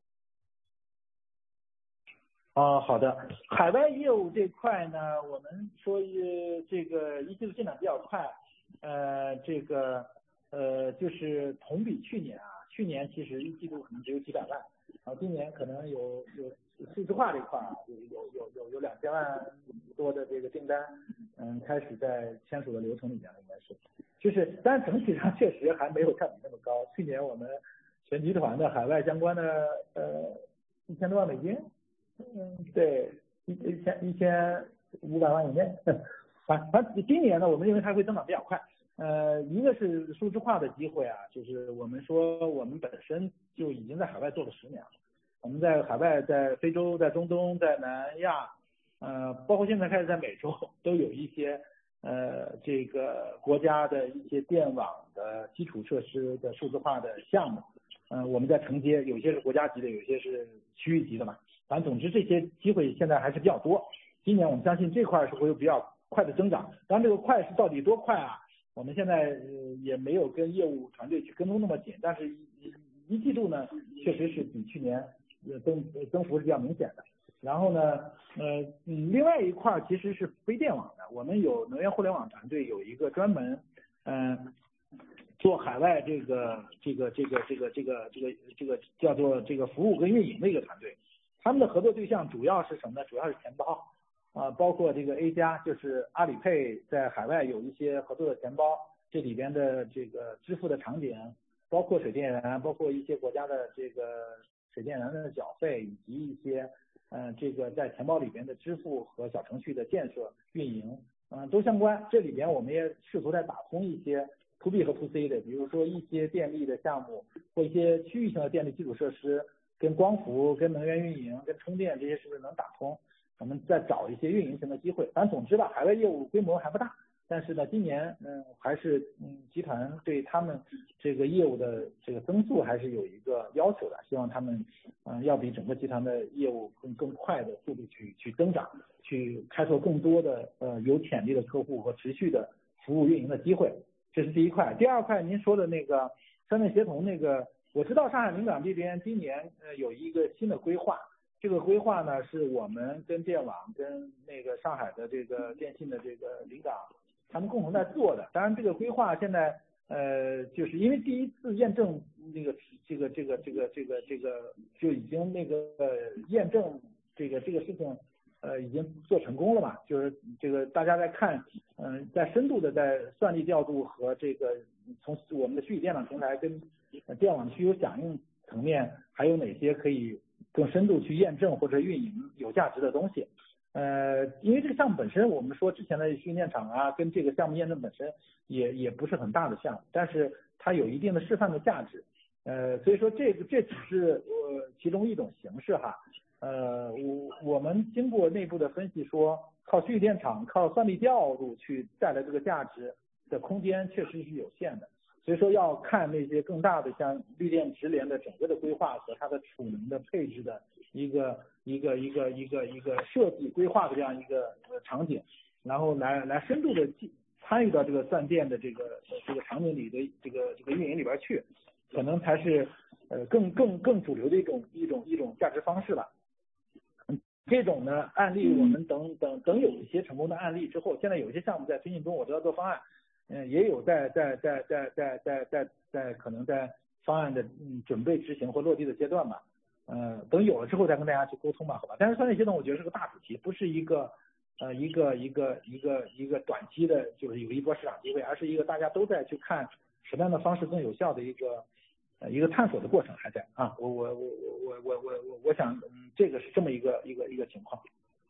哦，好的。海外业务这块呢，我们说呃这个一季度进展比较快，呃，这个呃就是同比去年啊，去年其实一季度可能只有几百万，然后今年可能有有数字化这块啊，有有有有有两千万多的这个订单，嗯，开始在签署的流程里面了，应该是，就是，但是整体上确实还没有占比那么高。去年我们全集团的海外相关的呃一千多万美金。嗯，对，一一千一千五百万以内。反反正今年呢，我们认为它会增长比较快。呃，一个是数字化的机会啊，就是我们说我们本身就已经在海外做了十年了。我们在海外，在非洲、在中东、在南亚，呃，包括现在开始在美洲，都有一些呃这个国家的一些电网的基础设施的数字化的项目。嗯、呃，我们在承接，有些是国家级的，有些是区域级的嘛。反正总之这些机会现在还是比较多，今年我们相信这块是会有比较快的增长。当然这个快是到底多快啊，我们现在、呃、也没有跟业务团队去跟踪那么紧，但是一一季度呢确实是比去年增增幅是比较明显的。然后呢呃嗯另外一块其实是非电网的，我们有能源互联网团队有一个专门嗯。呃做海外这个这个这个这个这个这个这个叫做这个服务跟运营的一个团队，他们的合作对象主要是什么呢？主要是钱包啊、呃，包括这个 A 加，就是阿里配在海外有一些合作的钱包，这里边的这个支付的场景，包括水电源，包括一些国家的这个水电源的缴费，以及一些呃这个在钱包里边的支付和小程序的建设运营，嗯、呃、都相关。这里边我们也试图在打通一些。to B 和 to C 的，比如说一些电力的项目或一些区域性的电力基础设施，跟光伏、跟能源运营、跟充电这些是不是能打通？我们再找一些运营型的机会。反正总之吧，海外业务规模还不大，但是呢，今年嗯还是嗯集团对他们这个业务的这个增速还是有一个要求的，希望他们嗯要比整个集团的业务更更快的速度去去增长，去开拓更多的呃有潜力的客户和持续的服务运营的机会。这是第一块。第二块您说的那个三面协同那个，我知道上海领港这边今年呃有一个新的规划，这个规划呢是我们跟电网跟那个上海的这个电信的这个领港他们共同在做的。当然这个规划现在呃就是因为第一次验证那个这个这个这个这个这个就已经那个呃验证这个这个事情呃，已经做成功了嘛？就是这个大家在看，嗯、呃，在深度的在算力调度和这个从我们的虚拟电脑平台跟电网的需求响应层面，还有哪些可以更深度去验证或者运营有价值的东西？呃，因为这个项目本身，我们说之前的训练场啊，跟这个项目验证本身也也不是很大的项目，但是它有一定的示范的价值。呃，所以说这个这只是呃其中一种形式哈。呃，我我们经过内部的分析说，靠虚拟电场、靠算力调度去带来这个价值的空间确实是有限的，所以说要看那些更大的像绿电直连的整个的规划和它的储能的配置的一个一个一个一个一个设计规划的这样一个呃场景，然后来来深度的参与到这个算电的这个这个场景里的这个这个运营里边去，可能才是呃更更更主流的一种一种一种价值方式吧。这种呢案例，我们等等等有一些成功的案例之后，现在有一些项目在推进中，我知道做方案，嗯，也有在在在在在在在在可能在方案的嗯准备执行或落地的阶段吧，呃，等有了之后再跟大家去沟通吧，好吧？但是算力协同我觉得是个大主题，不是一个呃一个一个一个一个短期的，就是有一波市场机会，而是一个大家都在去看什么样的方式更有效的一个。呃，一个探索的过程还在啊，我我我我我我我我想，嗯，这个是这么一个一个一个情况。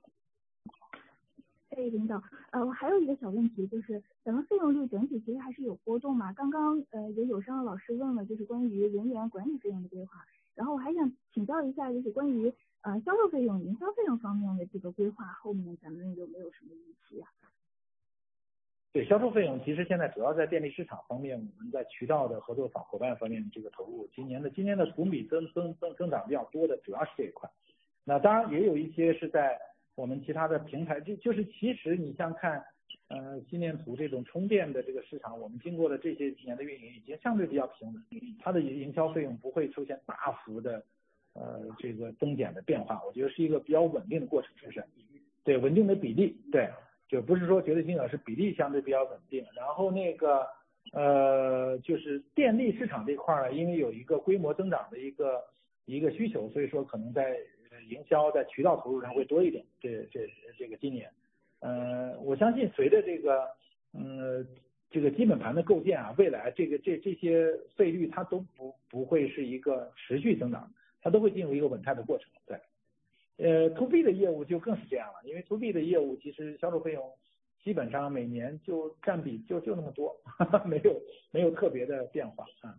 哎，领导，呃，我还有一个小问题，就是咱们费用率整体其实还是有波动嘛。刚刚呃有友商的老师问了，就是关于人员管理费用的规划，然后我还想请教一下，就是关于呃销售费用、营销费用方面的这个规划，后面咱们有没有什么预期啊？ 对，销售费用其实现在主要在电力市场方面，我们在渠道的合作伙伙伴方面这个投入，今年的今年的同比增增增增长比较多的主要是这一块。 那当然也有一些是在我们其他的平台，就就是其实你像看呃心电图这种充电的这个市场，我们经过了这些年的运营，已经相对比较平稳，它的营销费用不会出现大幅的呃这个增减的变化，我觉得是一个比较稳定的过程，是不是？对，稳定的比例，对，就不是说绝对金额，是比例相对比较稳定。然后那个呃就是电力市场这块呢，因为有一个规模增长的一个一个需求，所以说可能在营销在渠道投入上会多一点。这这这个今年，呃，我相信随着这个嗯这个基本盘的构建啊，未来这个这这些费率它都不不会是一个持续增长，它都会进入一个稳态的过程。对，呃 ，to B 的业务就更是这样了，因为 to B 的业务其实销售费用基本上每年就占比就就那么多，哈哈，没有没有特别的变化啊。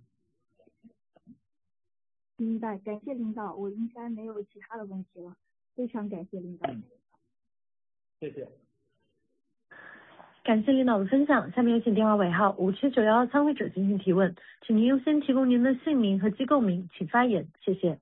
明白，感谢领导，我应该没有其他的问题了，非常感谢领导。 嗯，谢谢。 感谢领导的分享，下面有请电话尾号五七九幺参会者进行提问，请您优先提供您的姓名和机构名，请发言，谢谢。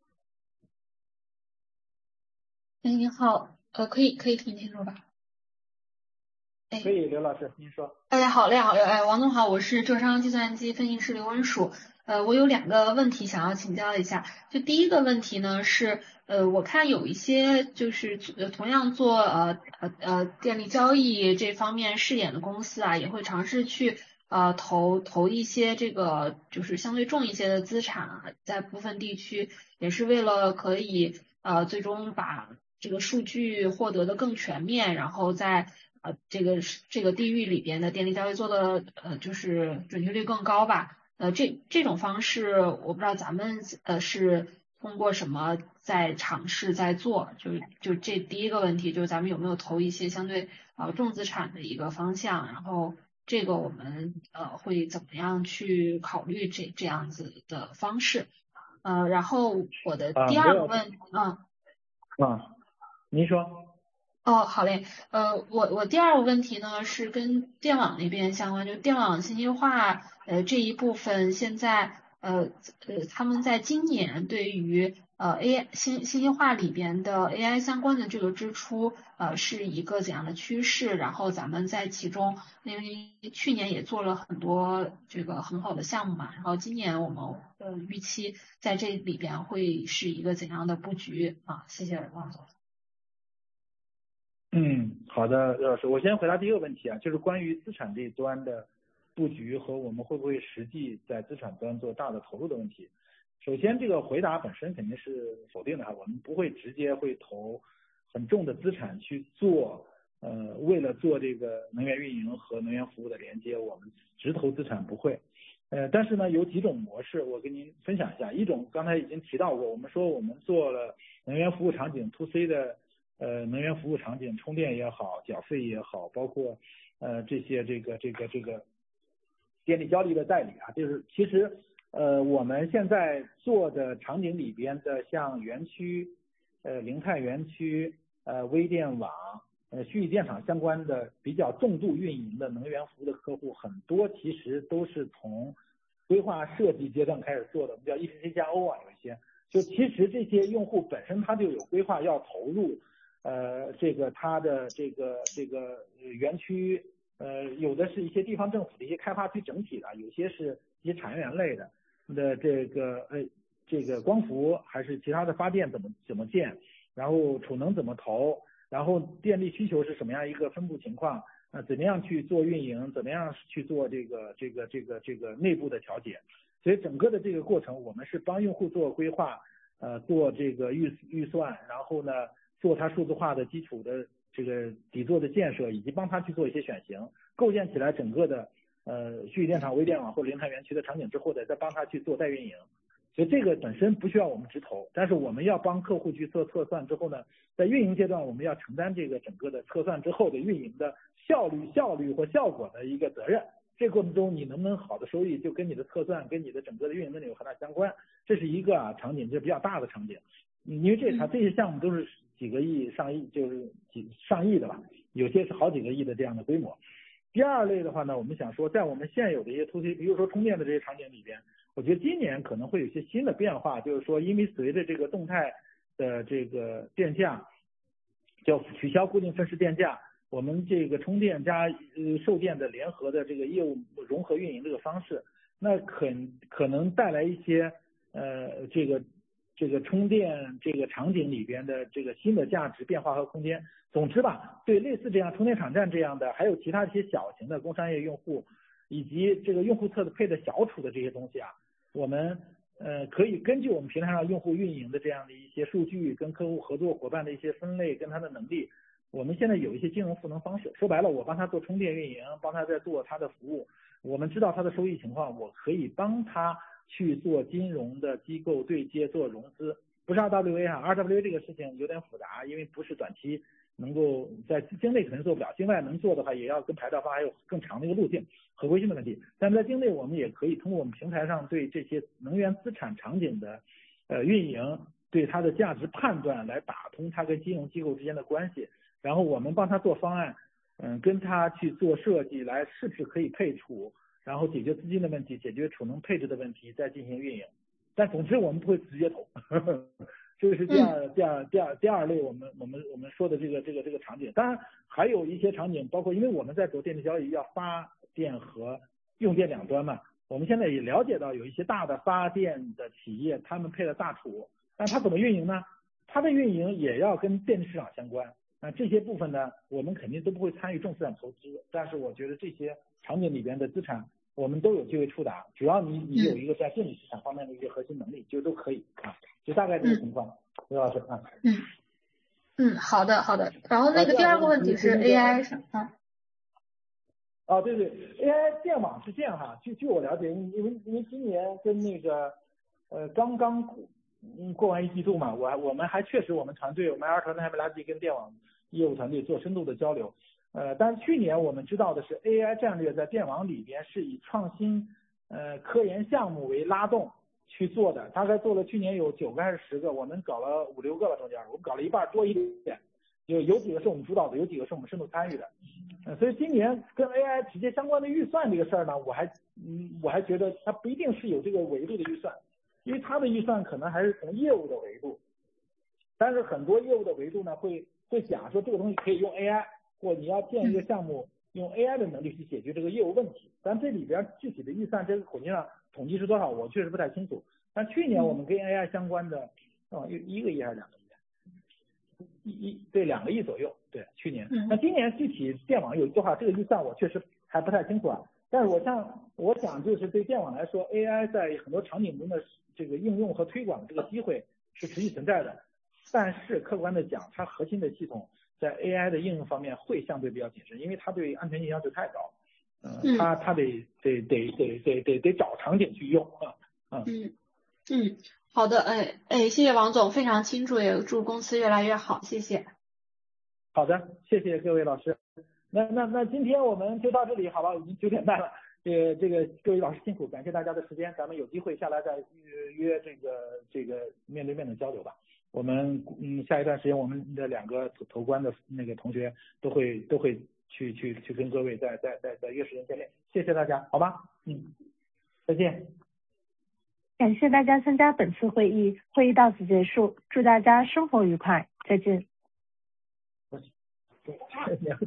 哎，您好，呃，可以可以听清楚吧？哎， 可以，刘老师，您说。 哎，好嘞，好嘞，哎，王总好，我是浙商计算机分析师刘文曙，呃，我有两个问题想要请教一下，就第一个问题呢是，呃，我看有一些就是呃同样做呃呃呃电力交易这方面试点的公司啊，也会尝试去呃投投一些这个就是相对重一些的资产啊，在部分地区也是为了可以呃最终把这个数据获得的更全面，然后在呃这个这个地域里边的电力交易做的呃就是准确率更高吧。呃这这种方式我不知道咱们呃是通过什么在尝试在做，就就这第一个问题就是咱们有没有投一些相对呃重资产的一个方向，然后这个我们呃会怎么样去考虑这这样子的方式。呃然后我的第二个问题啊啊，您说。 哦，好嘞，呃，我我第二个问题呢是跟电网那边相关，就电网信息化呃这一部分，现在呃呃他们在今年对于呃 A I 信信息化里边的 A I 相关的这个支出呃是一个怎样的趋势？然后咱们在其中，因为去年也做了很多这个很好的项目嘛，然后今年我们呃预期在这里边会是一个怎样的布局啊？谢谢王总。 嗯，好的，刘老师，我先回答第一个问题啊，就是关于资产这一端的布局和我们会不会实际在资产端做大的投入的问题。首先，这个回答本身肯定是否定的哈，我们不会直接会投很重的资产去做，呃，为了做这个能源运营和能源服务的连接，我们直投资产不会。呃，但是呢，有几种模式，我跟您分享一下。一种刚才已经提到过，我们说我们做了能源服务场景 to C 的。呃，能源服务场景，充电也好，缴费也好，包括呃这些这个这个这个电力交易的代理啊，就是其实呃我们现在做的场景里边的像园区、呃零碳园区、呃微电网、呃虚拟电厂相关的比较重度运营的能源服务的客户，很多其实都是从规划设计阶段开始做的，我们叫 E P C 加 O 啊，有一些就其实这些用户本身他就有规划要投入。呃，这个它的这个这个园区，呃，有的是一些地方政府的一些开发区整体的，有些是一些产业园类的的这个呃这个光伏还是其他的发电怎么怎么建，然后储能怎么投，然后电力需求是什么样一个分布情况，呃，怎么样去做运营，怎么样去做这个这个这个这个内部的调节，所以整个的这个过程，我们是帮用户做规划，呃，做这个预预算，然后呢。做它数字化的基础的这个底座的建设，以及帮他去做一些选型，构建起来整个的呃虚拟电厂、微电网或零碳园区的场景之后的，再帮他去做代运营。所以这个本身不需要我们直投，但是我们要帮客户去做测算之后呢，在运营阶段我们要承担这个整个的测算之后的运营的效率、效率或效果的一个责任。这个过程中你能不能好的收益，就跟你的测算、跟你的整个的运营能力有很大相关。这是一个啊场景，就是比较大的场景。因为这它这些项目都是几个亿、上亿，就是几上亿的吧，有些是好几个亿的这样的规模。第二类的话呢，我们想说，在我们现有的一些 to C， 比如说充电的这些场景里边，我觉得今年可能会有一些新的变化，就是说，因为随着这个动态的这个电价，叫取消固定分时电价，我们这个充电加呃售电的联合的这个业务融合运营这个方式，那可可能带来一些呃这个这个充电这个场景里边的这个新的价值变化和空间。总之吧，对类似这样充电场站这样的，还有其他一些小型的工商业用户，以及这个用户侧的配的小储的这些东西啊，我们呃可以根据我们平台上用户运营的这样的一些数据，跟客户合作伙伴的一些分类，跟他的能力，我们现在有一些金融赋能方式。说白了，我帮他做充电运营，帮他在做他的服务，我们知道他的收益情况，我可以帮他去做金融的机构对接做融资。不是 R W A 啊 ，R W A 这个事情有点复杂，因为不是短期能够在境内可能做不了，境外能做的话也要跟牌照方还有更长的一个路径，合规性的问题。但是在境内我们也可以通过我们平台上对这些能源资产场景的呃运营，对它的价值判断来打通它跟金融机构之间的关系，然后我们帮他做方案，嗯，跟他去做设计，来是不是可以配储，然后解决资金的问题，解决储能配置的问题，再进行运营。但总之我们不会直接投，呵呵，这个是第二、嗯、第二第二第二类我们我们我们说的这个这个这个场景。当然还有一些场景，包括因为我们在做电力交易要发电和用电两端嘛，我们现在也了解到有一些大的发电的企业，他们配了大储，但它怎么运营呢？它的运营也要跟电力市场相关。那这些部分呢，我们肯定都不会参与重资产投资，但是我觉得这些场景里边的资产，我们都有机会触达，只要你你有一个在电力市场方面的一些核心能力，就都可以啊，就大概这个情况，刘、嗯、老师啊。 嗯嗯，好的好的。然后那个第二个问题是 A I 上啊。 哦，对对 ，A I 电网是这样哈，据据我了解，因为因为今年跟那个呃刚刚嗯过完一季度嘛，我还我们还确实我们团队我们 R 团队还没来得及跟电网业务团队做深度的交流。呃，但是去年我们知道的是 A I 战略在电网里边是以创新呃科研项目为拉动去做的，大概做了去年有九个还是十个，我们搞了五六个吧，中间我们搞了一半多一点，有有几个是我们主导的，有几个是我们深度参与的。呃，所以今年跟 A I 直接相关的预算这个事儿呢，我还嗯我还觉得它不一定是有这个维度的预算，因为它的预算可能还是从业务的维度，但是很多业务的维度呢会会讲说这个东西可以用 A I。或你要建一个项目，用 A I 的能力去解决这个业务问题，但这里边具体的预算这个口径上统计是多少，我确实不太清楚。但去年我们跟 A I 相关的，哦，一个亿还是两个亿？一一对两个亿左右，对，去年。那今年具体电网有的话，这个预算我确实还不太清楚啊。但是我像我想就是对电网来说 ，A I 在很多场景中的这个应用和推广的这个机会是持续存在的，但是客观的讲，它核心的系统在 A I 的应用方面会相对比较谨慎，因为它对安全性要求太高，呃、嗯，它它得得得得得得得找场景去用啊，啊嗯嗯，好的，哎哎，谢谢王总，非常清楚，也祝公司越来越好，谢谢。 好的，谢谢各位老师。那那那今天我们就到这里，好了，已经九点半了，这个这个各位老师辛苦，感谢大家的时间，咱们有机会下来再约约这个这个面对面的交流吧。我们嗯下一段时间我们的两个投关的那个同学都会都会去去去跟各位再再再再约时间见面，谢谢大家，好吧？嗯，再见。 感谢大家参加本次会议，会议到此结束，祝大家生活愉快，再见。